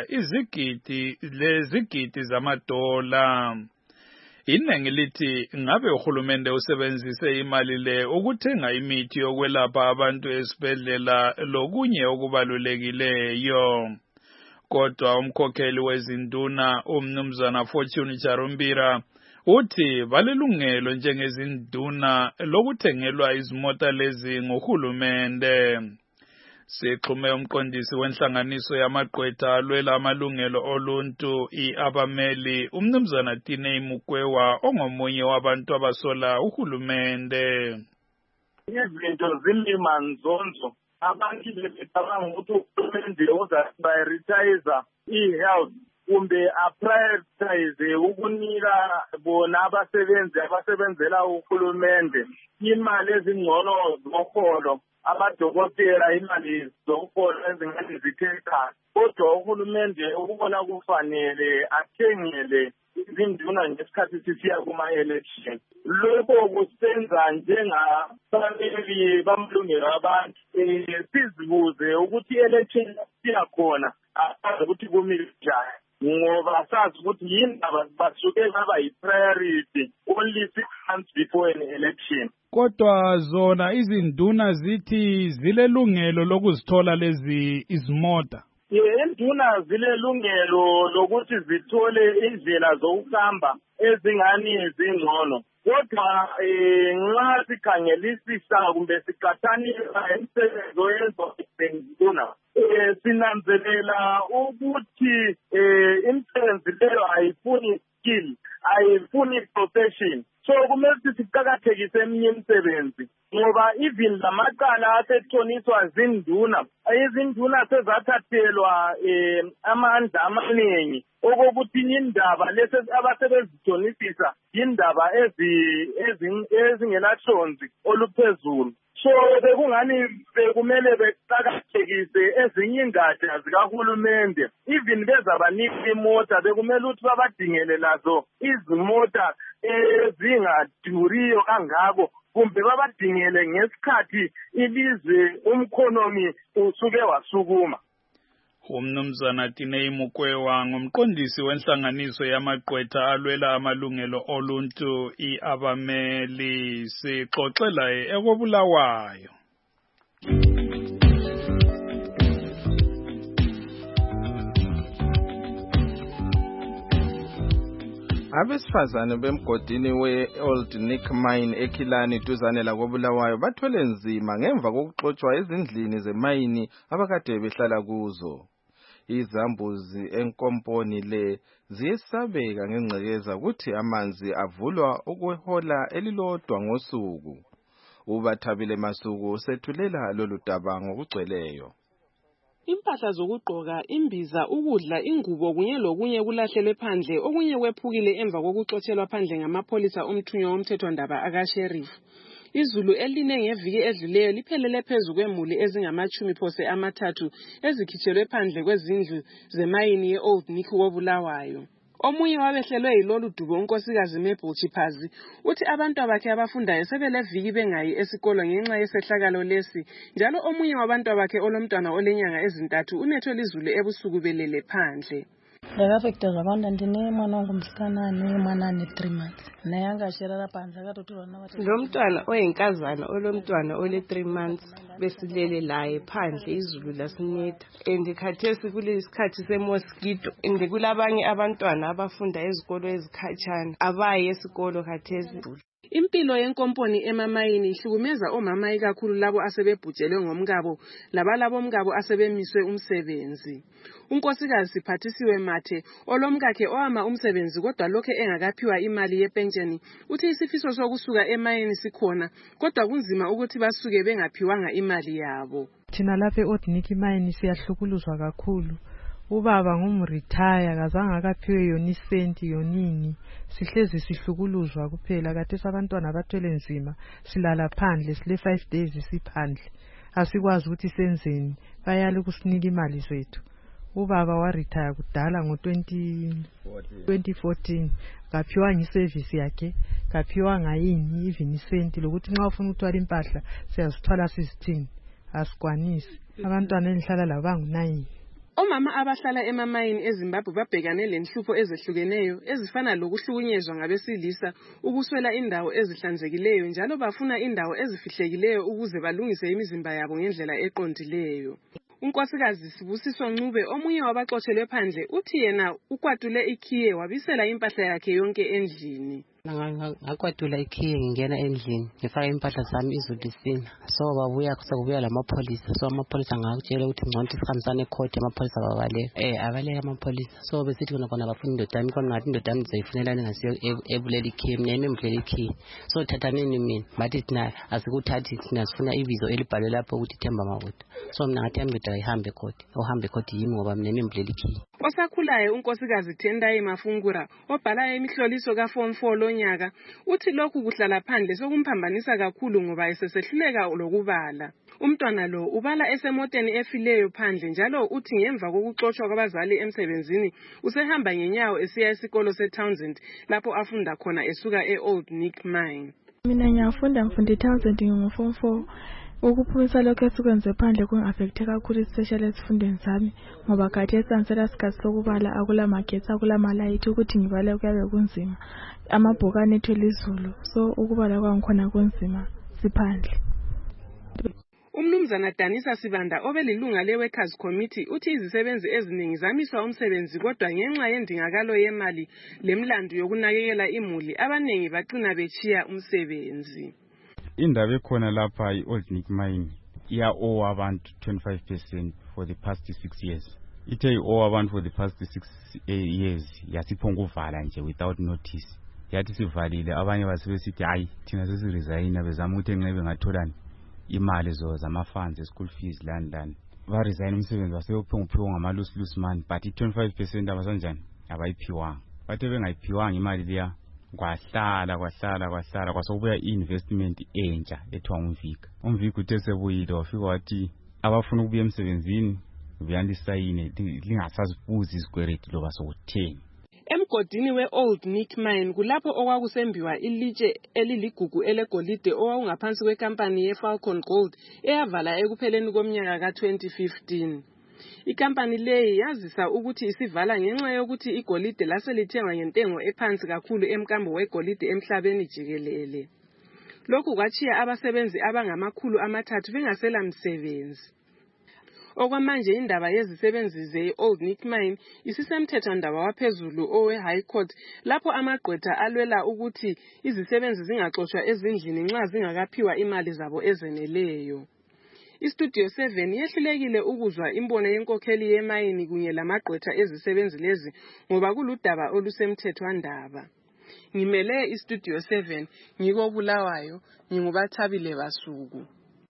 izigidi zamadola. Inengi lithi ngabe uhulumende usebenzise imali le ukuthenga imithi yokwelapha abantu esibhedlela lokunye okubalulekileyo. Kodwa umkhokheli wezinduna umnumzana Fortune Charumbira uthi balelungelo njengezinduna lokuthengelwa izimota lezi nguhulumende. Sixhume umqondisi wenhlanganiso yamagqwetha alwela amalungelo oluntu iAbameli umnumzana Tinei Mukwewa ongomunye wabantu abasola uhulumende. Izinto zilima nzonzo abantu becabanga ukuthi uhulumende uzaprioritize i-health kumbe aprioritize ukunika bona abasebenzi abasebenzela uhulumende imali ezingcono zoholo amadokotela imali zoholo ezingane zitheka. Kodwa uhulumende ukubona kufanele athengele izinduna ngesikhathi sisiya kuma-election. Lokho kusenza njengabameli bamlungelo abantu sizibuze ukuthi i-election siyakhona asazi ukuthi kumile njani. Ngoba sazi ukuthi yindaba basuke baba yi-priority only 6 months before an election. Kodwa zona izinduna zithi zilelungelo lokuzithola lezi izimota. Induna zilelungelo lokuthi zithole indlela zokuhamba ezingani zingcono. Kodwa nxa sikhangelisisa kumbe siqathanisa imisebenzi oyenzwa yizinduna sinanzelela ukuthi imisebenzi leyo ayifuni skill, ayifuni profession. So kumele ukuthi siqakathekise eminye imisebenzi ngoba even lamaqala asethoniswa zinduna, izinduna sezathathelwa amandla amaningi okokuthi indaba lesi abasebezithonisisa indaba ezingenahlonzi oluphezulu. So bekungani bekumele beqakathekise ezinye ingatsha zikahulumende, even bezabanika imota bekumele ukuthi babadingele lazo izimota ezingaduriyo kangako, kumbe babadingele ngesikhathi ilizwe umkhonomi usuke wasukuma. Umnumzana Tinei Mukwewa ngumqondisi wenhlanganiso yamagqwetha alwela amalungelo oluntu iAbameli, sixoxela ekobulawayo. Abesifazane bemgodini we-Old Nick Mine eKilani duzane lakobulawayo bathwele nzima ngemva kokuxotshwa ezindlini zemayini abakade behlala kuzo. Izambuzi enkomponi le ziyesabeka ngengcekeza ukuthi amanzi avulwa ukwehola elilodwa ngosuku. Ubathabile Masuku usethulela lolu daba ngokugcweleyo. Impahla zokugqoka, imbiza, ukudla, ingubo kunye lokunye kulahlelwe phandle, okunye kwephukile emva kokuxotshelwa phandle ngamapholisa omthunywa womthethwandaba akaSheriff. Izulu eline ngeviki edluleyo liphelele phezu kwemuli ezingama-30 ezikhitshelwe phandle kwezindlu zemayini ye-Old Nick wobulawayo. Omunye wabehlelwe yilolu dubo unkosikazi Mabel Chiphazi uthi abantu bakhe abafundayo sebeleviki bengayi esikolo ngenxa yesehlakalo lesi, njalo omunye wabantu bakhe olomntwana olenyanga ezintathu unethwe lizulu ebusuku belele phandle. Ndakafekta zvakawanda, ndine mwana wangu musikana mwana ane 3 months. Naye angashirara panze akatotorwa navatu. Lomntwana oyinkazana olomntwana ole 3 months besilele laye phandle izulu lasinetha. Khathesi kulesikhathi semosquito. Kulabanye abantwana abafunda ezikolo ezikhatshana abayi esikolo khathesi. Impilo yenkomponi emamayini ihlukumeza omama ikakhulu labo asebebhujelwe ngomkabo labalabo omkabo asebemiswe umsebenzi. Unkosikazi Siphathisiwe Mathe olomkakhe owama umsebenzi kodwa lokho engakaphiwa imali yepensheni uthi isifiso sokusuka emayini sikhona kodwa kunzima ukuthi basuke bengaphiwanga imali yabo. Thina lapha e-Old Nick Mine siyahlukuluzwa kakhulu. Ubaba ngumretire kazange akaphiwe yona isenti yonini, sihlezi sihlukuluzwa kuphela. Kade sabantwana bathwele nzima, silala phandle, sile 5 days siphandle, asikwazi ukuthi senzeni, bayala ukusinika imali zethu. Ubaba waretire kudala ngo-2014, kaphiwa ngiservice yakhe, kaphiwa ngayini even isenti lokuthi nxa ufuna ukuthwala impahla siyazithwala sizithini, asikwanisi. Abantwana endihlala labo bangu-9. Omama abahlala emamayini eZimbabwe babhekane lenhlupho ezehlukeneyo ezifana lokuhlukunyezwa ngabesilisa, ukuswela indawo ezihlanzekileyo njalo bafuna indawo ezifihlekileyo ukuze balungise imizimba yabo ngendlela eqondileyo. Unkosikazi Sibusiso Ncube omunye wabaxotshelwe phandle uthi yena ukwatule ikhiye wabisela impahla yakhe yonke endlini. Ngakwatula ikhiye ngingena endlini ngifaka impahla zami izulu lisina, so sekubuya lamapholisa, so amapholisa ngakutshela ukuthi ngconto sihambisane ecourt, amapholisa babaleka abaleka amapholisa, so besithi khona bafuna indoda yami, khona ngathi indoda yami ndizoyifunelani ngasiyo ebulela ikhiye, mina embulela ikhiye, so thathanini mina, bathi thina asikuthathi, thina sifuna ibizo elibhalwe lapho ukuthi Themba Mabuda, so mina ngathi yami ndoda ayihambe ecourt, ohambe ecourt yimi ngoba mina embulela ikhiye. Osakhulayo unkosikazi Tendai Mafungura obhala imihloliso ka-Form 4 lonyaka uthi lokhu kuhlala phandle sokumphambanisa kakhulu ngoba esesehluleka lokubala. Umntwana lo ubala esemoteni efileyo phandle njalo uthi ngemva kokuxoshwa kwabazali emsebenzini usehamba ngenyawo esiya esikolo seTownsend lapho afunda khona esuka e-Old Nick Mine. Mina ngiyafunda eTownsend ngo-Form 4. Ukuphumisa lokho esikwenze phandle kungi-affecte kakhulu especially esifundweni sami ngoba kade esansela sikhathi sokubala akulamagetsi akulamalayithi ukuthi ngibale kuyabe kunzima, amabhukane ethwele izulu, so ukubala kwangikhona kunzima siphandle. Umnumzana Danisa Sibanda obelilunga le-Workers Committee uthi izisebenzi eziningi zamiswa umsebenzi kodwa ngenxa yendingakalo yemali lemlando yokunakekela imuli abaningi baqina bechiya umsebenzi. Indaba ekhona lapha i-Old Nick Mine iya owe abantu 25% for the past 6 years. Ithe i-owe abantu for the past 6 years yasiphonga uvala nje without notice. Yathi sivalile abanye basebesithi hayi thina sesiresigna bezama ukuthi enxebe ngatholani imali zama-funds school fees lani. Baresign umsebenzi waseyophiwa ngama-loose money but i-25% abasanjani abayiphiwanga. Bathe bengayiphiwanga imali leya kwahlala kwasokubuya i-investment entsha ethiwa umvika. Umvika uthe sebuyile wafika wathi abafuna ukubuya emsebenzini buyalisayine lingasazibuzi izikweleti loba sokutheni. Emgodini we-Old Nick Mine kulapho okwakusembiwa ilitshe eliligugu elegolide owawungaphansi kwekampani ye-Falcon Gold eyavala ekupheleni komnyaka ka-2015. Ikampani leyi yazisa ukuthi isivala ngenxa yokuthi igolide laselithengwa ngentengo ephansi kakhulu emkambo wegolide emhlabeni jikelele. Lokhu kwachiya abasebenzi abangama300 bengasela msebenzi. Okwamanje indaba yezisebenzi ze-Old Nick Mine isisemthethwandaba waphezulu owe-High Court lapho amagqwetha alwela ukuthi izisebenzi zingaxoshwa ezindlini nxa zingakaphiwa imali zabo ezeneleyo. Istudio 7 yehlulekile ukuzwa imbono yenkokheli yemayini kunye lamagqwetha ezisebenzi lezi ngoba kuludaba olusemthethwandaba. Ngimele istudio 7 ngikobulawayo ngingubathabile Basuku.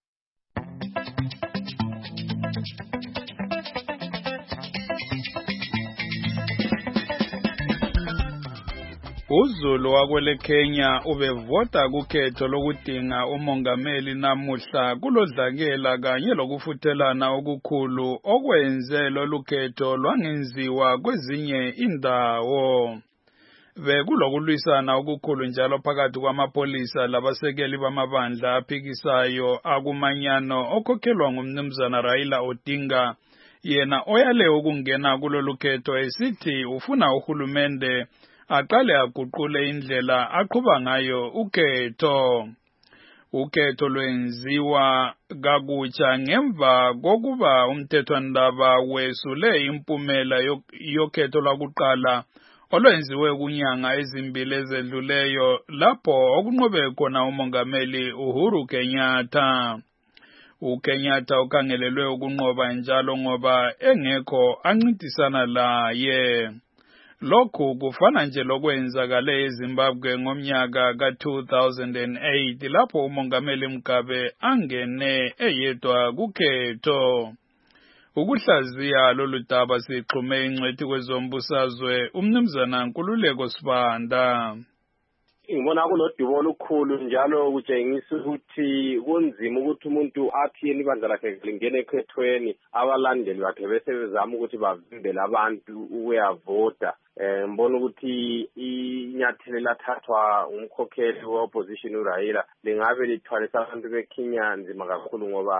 uZulu wakwele Kenya ubevota kukhetho lokudinga umongameli namuhla kulodlakela kanye lokufuthelana okukhulu okwenze lolukhetho lwangenziwa kwezinye indawo. Bekulokulwisana okukhulu njalo phakathi kwamapolisa labasekeli bamabandla aphikisayo akumanyano okhokhelwa ngumnumzana Raila Odinga, yena oyale ukungena kulolukhetho esithi ufuna uhulumende aqale aguqule indlela aqhuba ngayo ukhetho. Ukhetho lwenziwa kakutsha ngemva kokuba umthethwandaba wesule impumela yokhetho lwakuqala olwenziwe kunyanga ezimbili ezedluleyo lapho okunqobe khona umongameli Uhuru Kenyatta. uKenyatta ukhangelelwe ukunqoba njalo ngoba engekho ancintisana laye. Lokhu kufana nje lokwenzakale eZimbabwe ngomnyaka ka-2008 lapho umongameli Mugabe angene eyedwa kukhetho. Ukuhlaziya lolu daba sixhume ingcwethi kwezombusazwe umnumzana Nkululeko Sibanda. Ngibona kunodubo olukhulu njalo kutshengisa ukuthi kunzima ukuthi umuntu athi yena ibandla lakhe lingene ekhethweni abalandeli bakhe bese bezama ukuthi bavimbele abantu ukuyavota. Ngibona ukuthi inyathelo lathathwa umkhokheli we-opposition uRaila lingabe lithwalisa abantu beKenya nzima kakhulu ngoba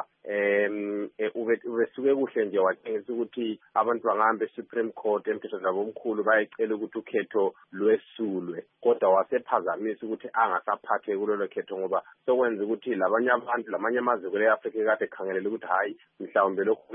ubesuke kuhle nje watshengisa ukuthi abantu bangahamba eSupreme Court emthethwandaba omkhulu bayecela ukuthi ukhetho lwesulwe, kodwa wasephazamisa ukuthi angasaphathe kulelo khetho ngoba sokwenza ukuthi lamanye amazwe e-Afrika kade ekhangelele ukuthi hayi mhlawumbe lokhu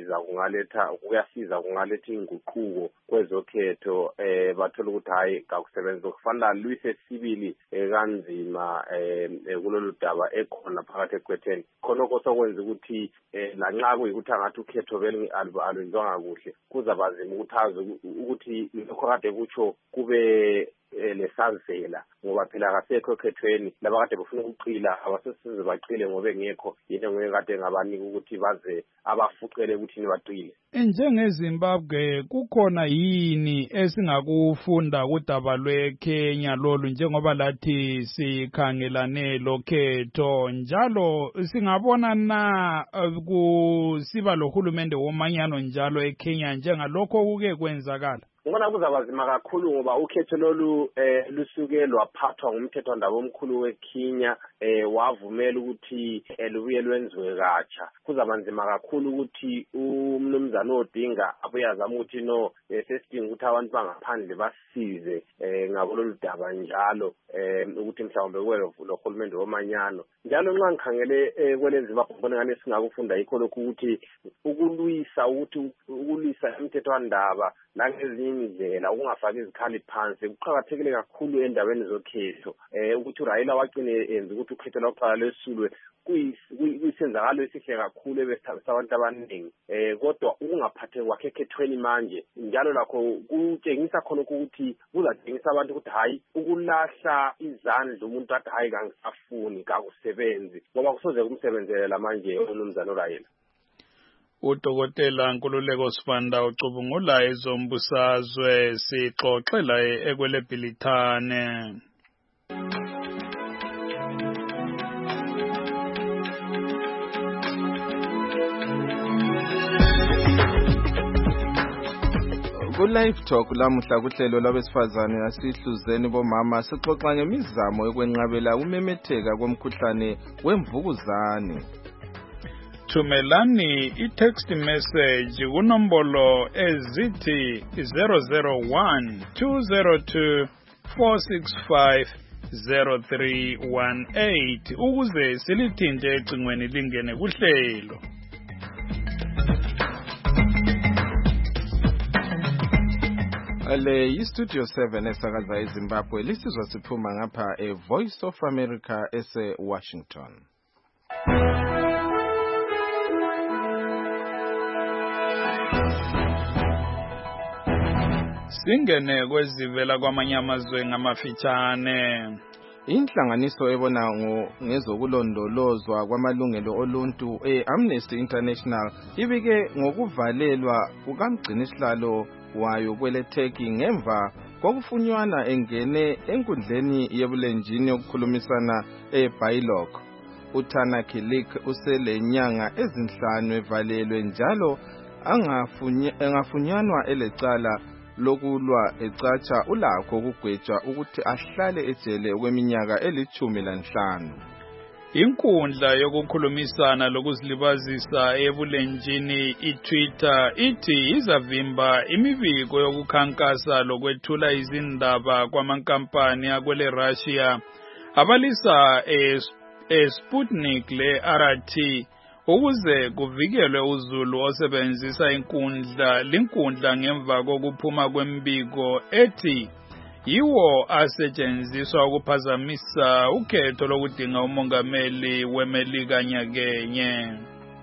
kuyasiza kungaletha inguquko kwezokhetho bathola ukuthi hayi kakusebenza kufanele lwise sibili kanzima kulolu daba ekhona phakathi ekwetheni khonoko sokwenza ukuthi lanxa kuyikuthi angathi ukhetho vele alwenziwanga kuhle kuzabazima ukuthi azi ukuthi lokho kade kutsho kube lesazela ngoba phela akasekho ekhethweni laba kade befuna ukuqila abasesize baqile ngoba engekho yena ngeke kade ngabanika ukuthi baze abafucele ukuthi baqile. NjengeZimbabwe kukhona yini esingakufunda kudaba lweKenya lolu njengoba lathi sikhangelane lokhetho njalo singabona na kusiba lohulumende womanyano njalo eKenya njengalokho kuke kwenzakala? Ngibona kuzabazima kakhulu ngoba ukhetho lolu lusuke lwaphathwa ngumthethwandaba omkhulu weKenya wavumela ukuthi lubuye lwenziwe katsha. Kuzabanzima kakhulu ukuthi umnumzana Odinga abuye azama ukuthi no sesidinga ukuthi abantu bangaphandle basize ngabo lolu daba njalo ukuthi mhlawumbe kube lohulumende womanyano. Njalo nxa ngikhangele kweLeZimbabwe ngibona ngani singakufunda yikho lokhu ukuthi ukulwisa umthethwandaba nangezinye indlela ukungafaki izikhali phansi kuqhakathekile kakhulu endaweni zokhetho ukuthi uRaila wagcine enza ukuthi ukhetho lokuqala leSulwe kuyisenzakalo esihle kakhulu ebesithabisa abantu abaningi kodwa ukungaphatheki kwakhe ekhethweni manje njalo lakho kutshengisa khona ukuthi kuzatshengisa abantu ukuthi hayi ukulahla izandla umuntu athi hayi kangisafuni kakusebenzi ngoba kusoze kumsebenzela manje umnumzana uRaila. Udokotela Nkululeko Sifanda ucubungula ezombusazwe sixoxela ekweleBhilithane. Ku-Live Talk lamuhla kuhlelo lwabesifazane nasihluzeni bomama sixoxa ngemizamo yokwenqabela umemetheka komkhuhlane wemvukuzane. Thumelani i-text message kunombolo ezithi 001 202 465 0318 ukuze silithinte ecingweni lingene kuhlelo. Le yi-Studio 7 esakaza eZimbabwe lisizwa siphuma ngapha Voice of America ese-Washington. Singene kwezivela kwamanye amazwe ngamafitshane. Inhlanganiso ebona ngezokulondolozwa kwamalungelo oluntu Amnesty International ibike ngokuvalelwa kukamgcinisihlalo wayo kweleTurkey ngemva kokufunywana engene enkundleni yebulenjini yokukhulumisana eBaylok. uTana Kilik uselenyanga ezinhlanu evalelwe njalo angafunyanwa elecala lokulwa ecatsha ulakho ukugwetshwa ukuthi ahlale ejele kweminyaka eli-15. Inkundla yokukhulumisana lokuzilibazisa ebulenjini iTwitter ithi izavimba imibiko yokukhankasa lokwethula izindaba kwamankampani akwele Russia abalisa Sputnik le-RT ukuze kuvikelwe uzulu osebenzisa linkundla ngemva kokuphuma kwembiko ethi yiwo asetshenziswa ukuphazamisa ukhetho lokudinga umongameli weMelika nyakenye.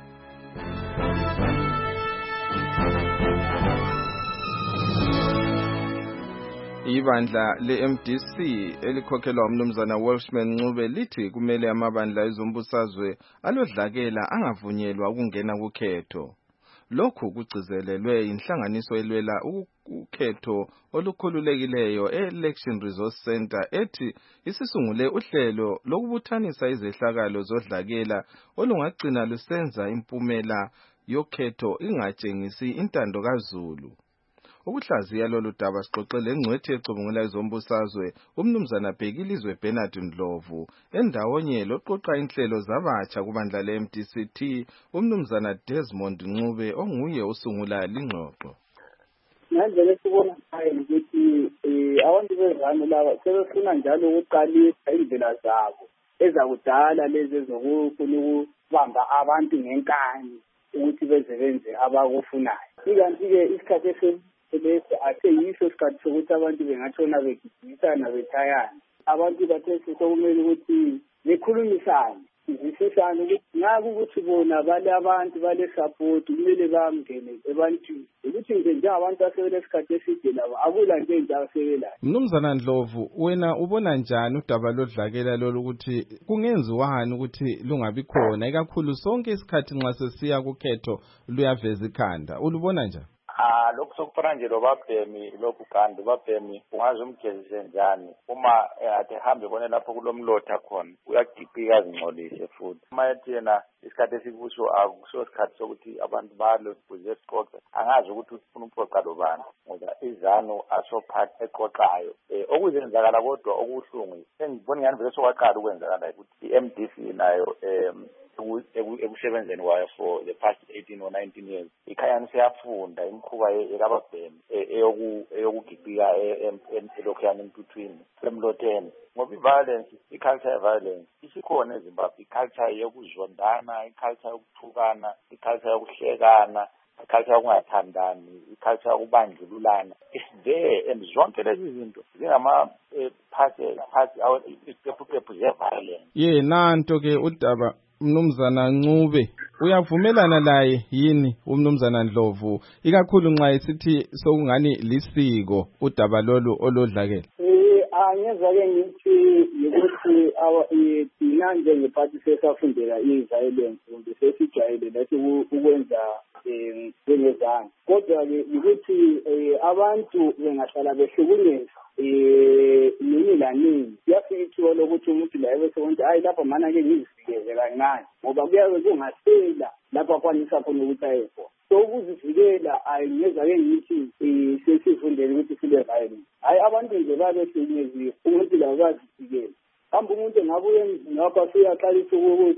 Ibandla le-MDC elikhokhelwa umnumzana Welshman Ncube lithi kumele amabandla ezombusazwe alodlakela angavunyelwa ukungena kukhetho. Lokhu kugcizelelwe inhlanganiso elwela ukhetho olukhululekileyo e-Election Resource Center ethi isisungule uhlelo lokubuthanisa izehlakalo zodlakela olungagcina lusenza impumela yokhetho ingatshengisi intando kaZulu. Ukuhlaziya lolu daba sixoxele ngcwethi ecubungula ezombusazwe umnumzana Bhekilizwe Bernard Ndlovu endawonye loqoqa inhlelo zabatsha kubandla le-MDC umnumzana Desmond Ncube onguye usungula lingxoxo. Ngendlela esibona ngayo ukuthi abantu bezana laba sebefuna njalo ukuqalisa indlela zabo ezakudala lezi ezokufuna ukubamba abantu ngenkani ukuthi bezebenze abakufunayo. Ikanti-ke isikhathi bese athe yiso isikhathi sokuthi abantu bengatshona begidisana bethayana. Abantu bathesi sokumele ukuthi bekhulumisane izisisane ukuthi ngakukuthi bona bale abantu bale support kumele bamngene ebantwini ukuthi nje abantu asebele isikhathi eside labo akula nje asebelayo. Mnumzana Ndlovu, wena ubona njani udaba lodlakela lolu ukuthi kungenziwani ukuthi lungabi khona ikakhulu sonke isikhathi nxa sesiya kukhetho luyaveza ikhanda, ulubona njani? Lokhu sokufana nje lobabhemi lokhu kanti ubabhemi ungaze umgezise njani uma ade hambe bone lapho kulomlotha khona uyagipika azingcolise futhi uma ethi yena isikhathi esikuso akuso isikhathi sokuthi abantu balo kuze siqoqe angazi ukuthi ufuna ukuqoqa lobani ngoba izanu asophathi eqoqayo okuzenzakala kodwa okuhlungu engibona ngani vele sokwaqala ukwenzakala ukuthi iMDC nayo ekusebenzeni kwayo for the past 18 or 19 years ikhayani siyafunda imkhuba ekababhemi eyokugibika elokhuyana emtuthwini emlotheni ngoba i-violence i-culture ye-violence isikhona eZimbabwe, i-culture yokuzondana, i-culture yokuthukana, i-culture yokuhlekana iculture yokungathandani, iculture yokubandlululana is there, and zonke lezi zinto zingama parts iziphepho ze-violence. Nanto ke udaba Mnumzana Ncube uyavumelana laye yini uMnumzana Ndlovu ikakhulu nxa esithi sokungani lisiko udaba lolu olodlakela? Angezake ngithi ukuthi thina njengephathi sesafundela i-violence kumbe sesijwayele lathi ukwenza ngezandla, kodwa-ke ukuthi abantu bengahlala behlukunyezwa nini lanini kuyafika ithuba lokuthi umuntu la ebesekonke hayi lapha mana-ke ngizivikele kancane ngoba kuyabe kungasela lapho akwanisa khona ukuthi ayekho. So ukuzivikela ayingezake ngithi sesifundele ukuthi sibe violent. Hayi abantu nje babehlukunyeziwe ukuthi labo bazivikele. Kambe umuntu ngabuye ngapha suyaqalisa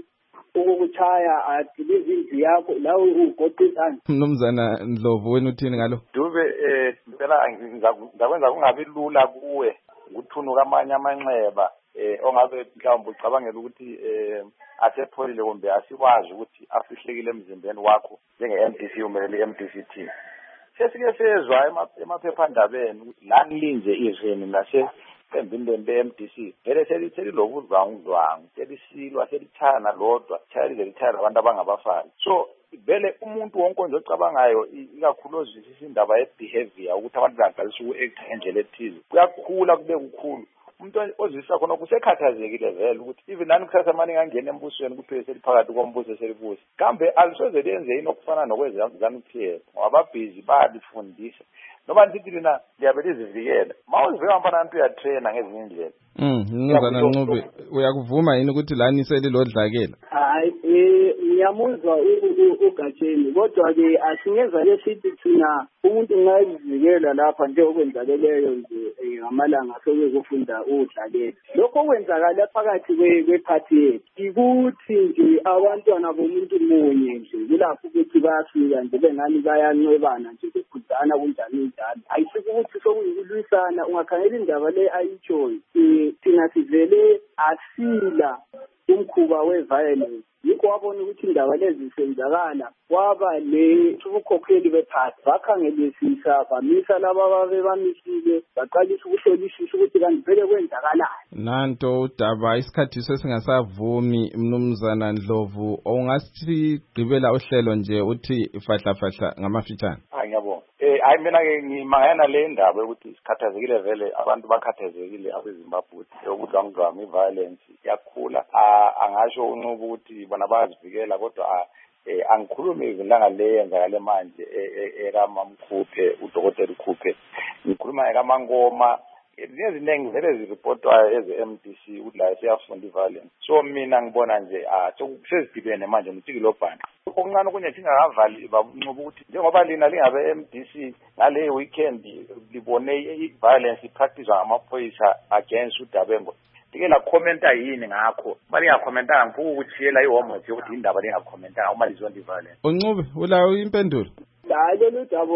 ukukuchaya adilize indlu yakho la ugoqa izandla. Mnumzana Ndlovu wena uthini ngalo? Dube phela ngizakwenza kungabi lula kuwe ukuthunuka amanye amanxeba ongabe mhlawumbe ucabangela ukuthi asepholile kumbe asikwazi ukuthi afihlekile emzimbeni wakho njenge-MDC umelele i-MDCT. Sesike sezwa emaphephandabeni ukuthi lanilinje izweni naseqembini le-MDC vele selilobudlwangudlwangu, selisilwa, selithana lodwa, lize lithana abantu abangabafana. So vele umuntu wonke nje ocabangayo ikakhulu ozwisisa indaba ye-behavior ukuthi abantu baqalisa uku-acta ngendlela ethize kuyakhula kube kukhulu. Umuntu ozwisisa khona kusekhathazekile vele ukuthi even nani kusasa manje ngangena embusweni kuphela seliphakathi kombuso selibusa. Kambe alisoze lenze yini okufana nokwezanuphiela ngoba babhizi bayalifundisa. Noma ndithi lina liyabe lizivikela. Mawuziveka mfanana uyatraina ngezinye indlela. Mnumzana Ncube uyakuvuma yini ukuthi lani selilodlakela? Hayi ngiyamuzwa ugatsheni kodwa-ke asingeza lesithi thina umuntu ngazivikela lapha nje okwenzakeleyo nje ngamalanga sokufunda udlakela. Lokho okwenzakala phakathi kwephathi yethu ikuthi nje abantwana bomuntu munye nje kulapho ukuthi bayafika nje bengani bayancwebana nje ukugudana kunjani njalo. Ayisho ukuthi sokuyikulwisana ungakhangela indaba le ayitshoyo. Thina sivele asila umkhuba we-violence. Yikho wabona ukuthi indaba lezi zisenzakala kwaba le ubukhokheli bephathi bakhangelisisa bamisa laba ababe bamisile baqalisa ukuhlolisisa ukuthi kanti vele kwenzakalani. Nanto udaba isikhathi sesingasavumi Mnumzana Ndlovu ongasigqibela uhlelo nje uthi fahla ngamafitshane. Ngiyabonga. Hayi mina-ke ngimangana le ndaba yokuthi sikhathazekile vele abantu bakhathazekile abeZimbabwe ukudlwangudlwanga i-violence yakhula. Angasho uNcube ukuthi bona bayazivikela kodwa angikhulumi izinhlanga le yenzakale manje ekamamkhuphe udokotela ukhuphe. Ngikhuluma ngekaMangoma eziningi vele ziripotwayo eze-MDC ukuthi la siyafunda i-violence. So mina ngibona nje sezidibene manje noTikilobhana. Okuncane okunye singakavali baNcube ukuthi njengoba lina lingabe MDC ngale weekend libone i-violence ipractice amaphoyisa against uDabengo. Like la commenta yini ngakho bali ngakhomentanga ngifuna ukuchiyela ihomework yokuthi indaba lingakhomentanga uma lizonda i-violence. UNcube ulawo impendulo? Hayi lolu daba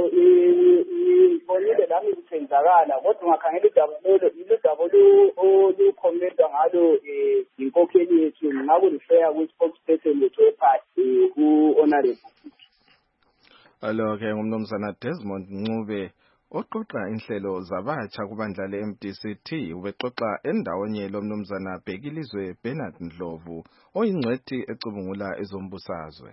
ngibonile lami kutenzakala kodwa ungakhangela idaba lelo idaba olukhomenta ngalo inkokheli yethu ngakulifeya kwi-spokesperson wethu wephathi ku-honorable. Alo-ke ngumnumzana Desmond Ncube oxoxa inhlelo zabatsha kubandla le-MDCT ubexoxa endaweni lomnumzana Bhekilizwe Bernard Ndlovu oyingcwethi ecubungula ezombusazwe.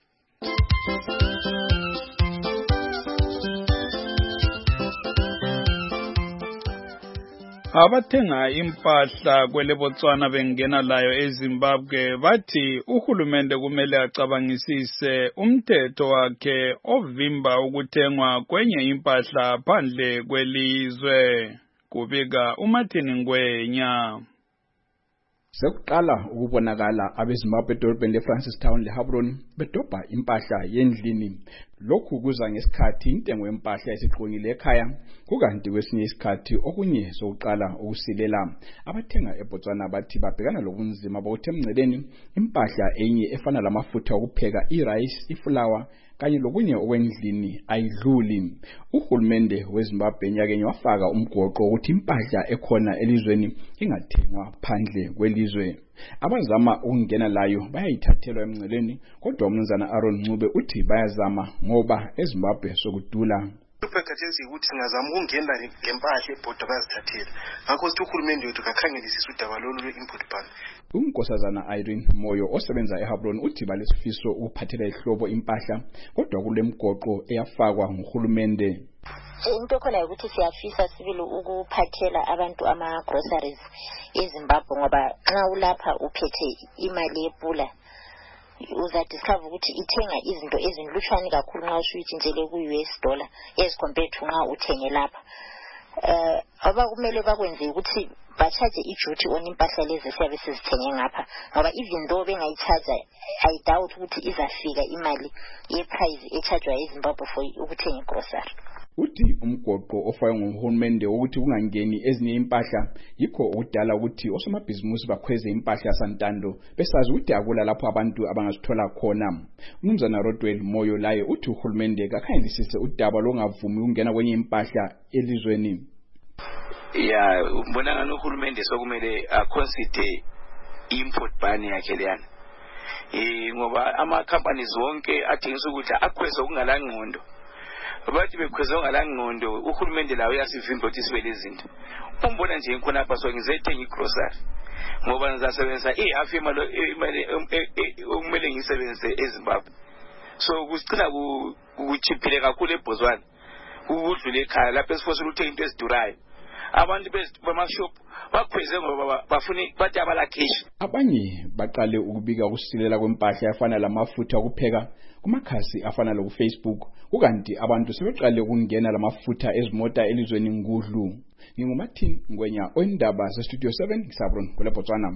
Abathenga impahla kwele Botswana bengena layo eZimbabwe bathi uhulumende kumele acabangisise umthetho wakhe ovimba ukuthengwa kwenye impahla phandle kwelizwe. Kubika uMartin Ngwenya. Sekuqala ukubonakala abeZimbabwe edolobheni leFrancistown leHabron bedobha impahla yendlini. Lokhu kuza ngesikhathi intengo yempahla esiqongile ekhaya kukanti kwesinye isikhathi okunye sokuqala ukusilela. Abathenga eBotswana bathi babhekana lobunzima bokuthi emngceleni impahla enye efana lamafutha okupheka, irice, iflour kanye lokunye okwendlini ayidluli. Uhulumende weZimbabwe enyakeni wafaka umgoqo ukuthi impahla ekhona elizweni ingathengwa phandle kwelizwe. Abazama ukungena layo bayayithathelwa emnceleni, kodwa umnumzana Aaron Ncube uthi bayazama ngoba eZimbabwe sokudula. Ukuphathensi ukuthi singazama ukungena ngempahla ebhoda bayazithathela. Ngakho sithi uhulumende wethu akakhangelisise udaba lolu lwe-import ban. Unkosazana Irene Moyo osebenza eHabron uthi balesifiso ukuphathela ihlobo impahla, kodwa kule mgoqo eyafakwa nguhulumende. Into khona ukuthi siyafisa sibili ukuphathela abantu ama-groceries eZimbabwe ngoba nxa ulapha uphethe imali yepula uzadiscover ukuthi ithenga izinto ezinlutshwane kakhulu nxa usuyitshintshele ku-US dollar as compared to nxa uthenge lapha. Abakumele bakwenze ukuthi bachaje iduty on impahla lezi siyabe sizithenge ngapha ngoba even though bengayichaja I doubt ukuthi izafika imali ye-price echajwa eZimbabwe for ukuthenga igrocery. Uthi umgoqo ofakwe nguhulumende ukuthi kungangeni ezinye impahla yikho ukudala ukuthi osomabhizimusi bakhweze impahla yasantando besazi ukuthi akula lapho abantu abangazithola khona. Umnumzana Rodwell Moyo laye uthi uhulumende akakhangelisise udaba longavumi ukungena kwenye impahla elizweni. Mbona ngani uhulumende sokumele consider import ban yakhe leyana. Ngoba ama companies wonke athengisa ukudla akhweza okungalangqondo. Bathi bekhweza okungalangqondo uhulumende lawo uyasivimba ukuthi sibe lezinto. Umbona nje khonapha so ngizayithenga igrocery. Ngoba ngizasebenzisa ihalf imali umele ngisebenzise eZimbabwe. So kusicina kuchiphile kakhulu eBotswana. Ukudlula ekhaya lapho esifosela ukuthenga into ezidurayo. Abantu bamashop bakhweze ngoba bafuna bathi abala cash. Abanye baqale ukubika ukusilela kwempahla yafana lamafutha okupheka kumakhasi afana lo Facebook, ukanti abantu sebeqale ukungena lamafutha ezimota elizweni ngudlu. NginguMartin Ngwenya oindaba ze Studio 7 ngisabron kule Botswana.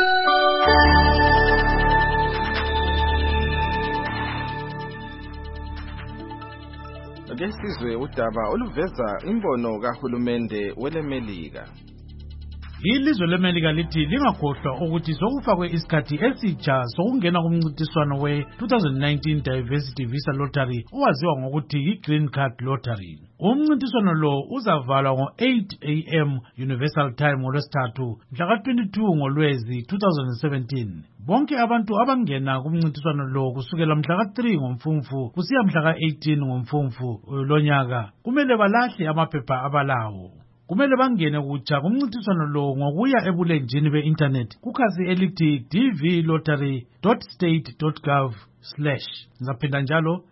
Lesizwe udaba oluveza imbono kahulumende welemelika. Ilizwe leMelika lithi lingakhohlwa ukuthi sokufakwe isikhathi esitsha sokungena kumncintiswano we-2019 Diversity Visa Lottery owaziwa ngokuthi yi-Green Card Lottery. Umncintiswano lo uzavalwa ngo-8 AM Universal Time ngolwesithathu mhla ka-22 ngoLwezi 2017. Bonke abantu abangena kumncintiswano lo kusukela mhla ka-3 ngoMfumfu kusiya mhla ka-18 ngoMfumfu lonyaka kumele balahle amaphepha abalawo. Kumele bangene kutsha kumncintiswano lo ngokuya ebulenjini be-internet kukhasi elithi dvlottery.state.gov/ ngizaphinda njalo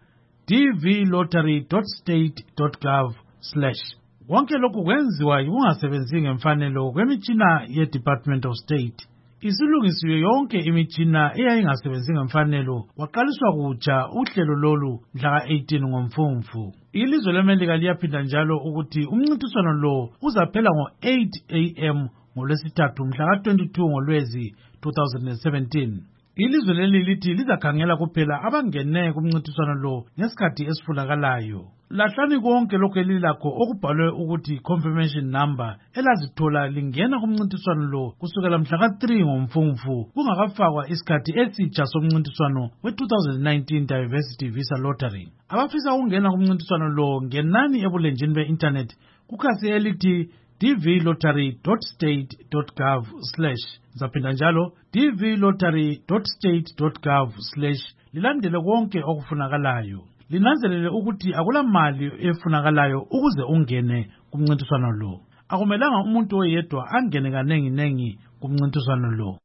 dvlottery.state.gov/. Konke lokhu kwenziwa yikungasebenzi ngemfanelo kwemitshina ye-Department of State. Isilungisiwe yonke imitshina eyayingasebenzi ngemfanelo waqaliswa kutsha uhlelo lolu mhla ka-18 ngoMfumfu. Ilizwe leMelika liyaphinda njalo ukuthi umncintiswano lo uzaphela ngo-8 AM ngolwesithathu mhla ka-22 ngoLwezi 2017. Ilizwe leli lithi lizakhangela kuphela abangene kumncintiswano lo ngesikhathi esifunakalayo. Lahlani konke lokho elilakho okubhalwe ukuthi confirmation number elazithola lingena kumncintiswano lo kusukela mhla ka-3 ngoMfumfu kungakafakwa isikhathi esitsha somncintiswano we-2019 Diversity Visa Lottery. Abafisa ukungena kumncintiswano lo ngenani ebulenjini be-internet kukhasi elithi dvlottery.state.gov/. Zaphinda njalo dvlottery.state.gov/ lilandele konke okufunakalayo. Linanzelele ukuthi akula mali efunakalayo ukuze ungene kumncintiswano lo. Akumelanga umuntu oyedwa angene kanengi kumncintiswano lo.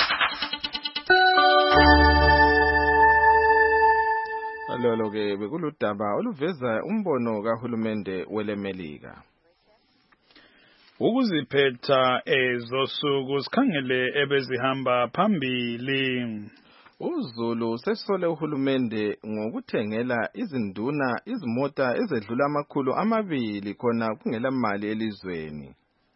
Lolo ke bekuludaba oluveza umbono kahulumende welemelika. Ukuziphetha ezosuku sikhangele ebezihamba phambili. uZulu sesole uhulumende ngokuthengela izinduna izimota ezedlula amakhulu khona kungela mali elizweni.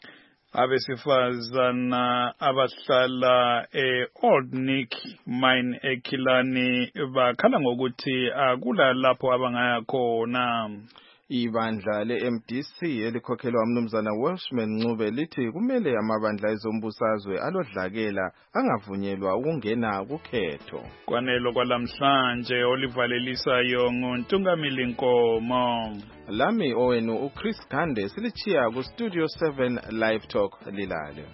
Abesifazana abahlala Old Nick Mine eKilani bakhala ngokuthi akula lapho abangaya khona. Ibandla le-MDC elikhokhelwa umnumzana Welshman Ncube lithi kumele amabandla ezombusazwe alodlakela angavunyelwa ukungena kukhetho. Kwanelo kwalamhlanje olivalelisayo nguNtungamili Nkomo. Lami owenu uChris Gande silichiya ku Studio 7 Live Talk lilale.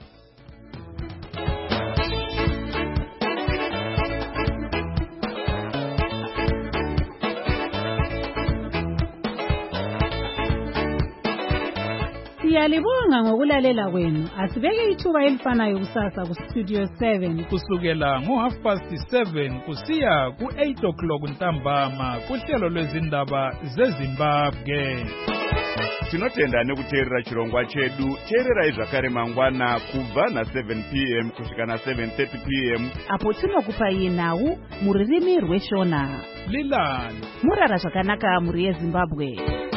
Siyalibonga ngokulalela kwenu. Asibeke ithuba elifanayo kusasa ku Studio 7 kusukela ngo7:30 kusiya ku8 ntambama kuhlelo lwezindaba zeZimbabwe. Tinotenda nekuteerera chirongwa chedu. Teererai zvakare mangwana kubva na7 p.m. kusvika na7:30 p.m. apo tinokupai nhau muririmi rweshona. Lilani murara zvakanaka muri yeZimbabwe.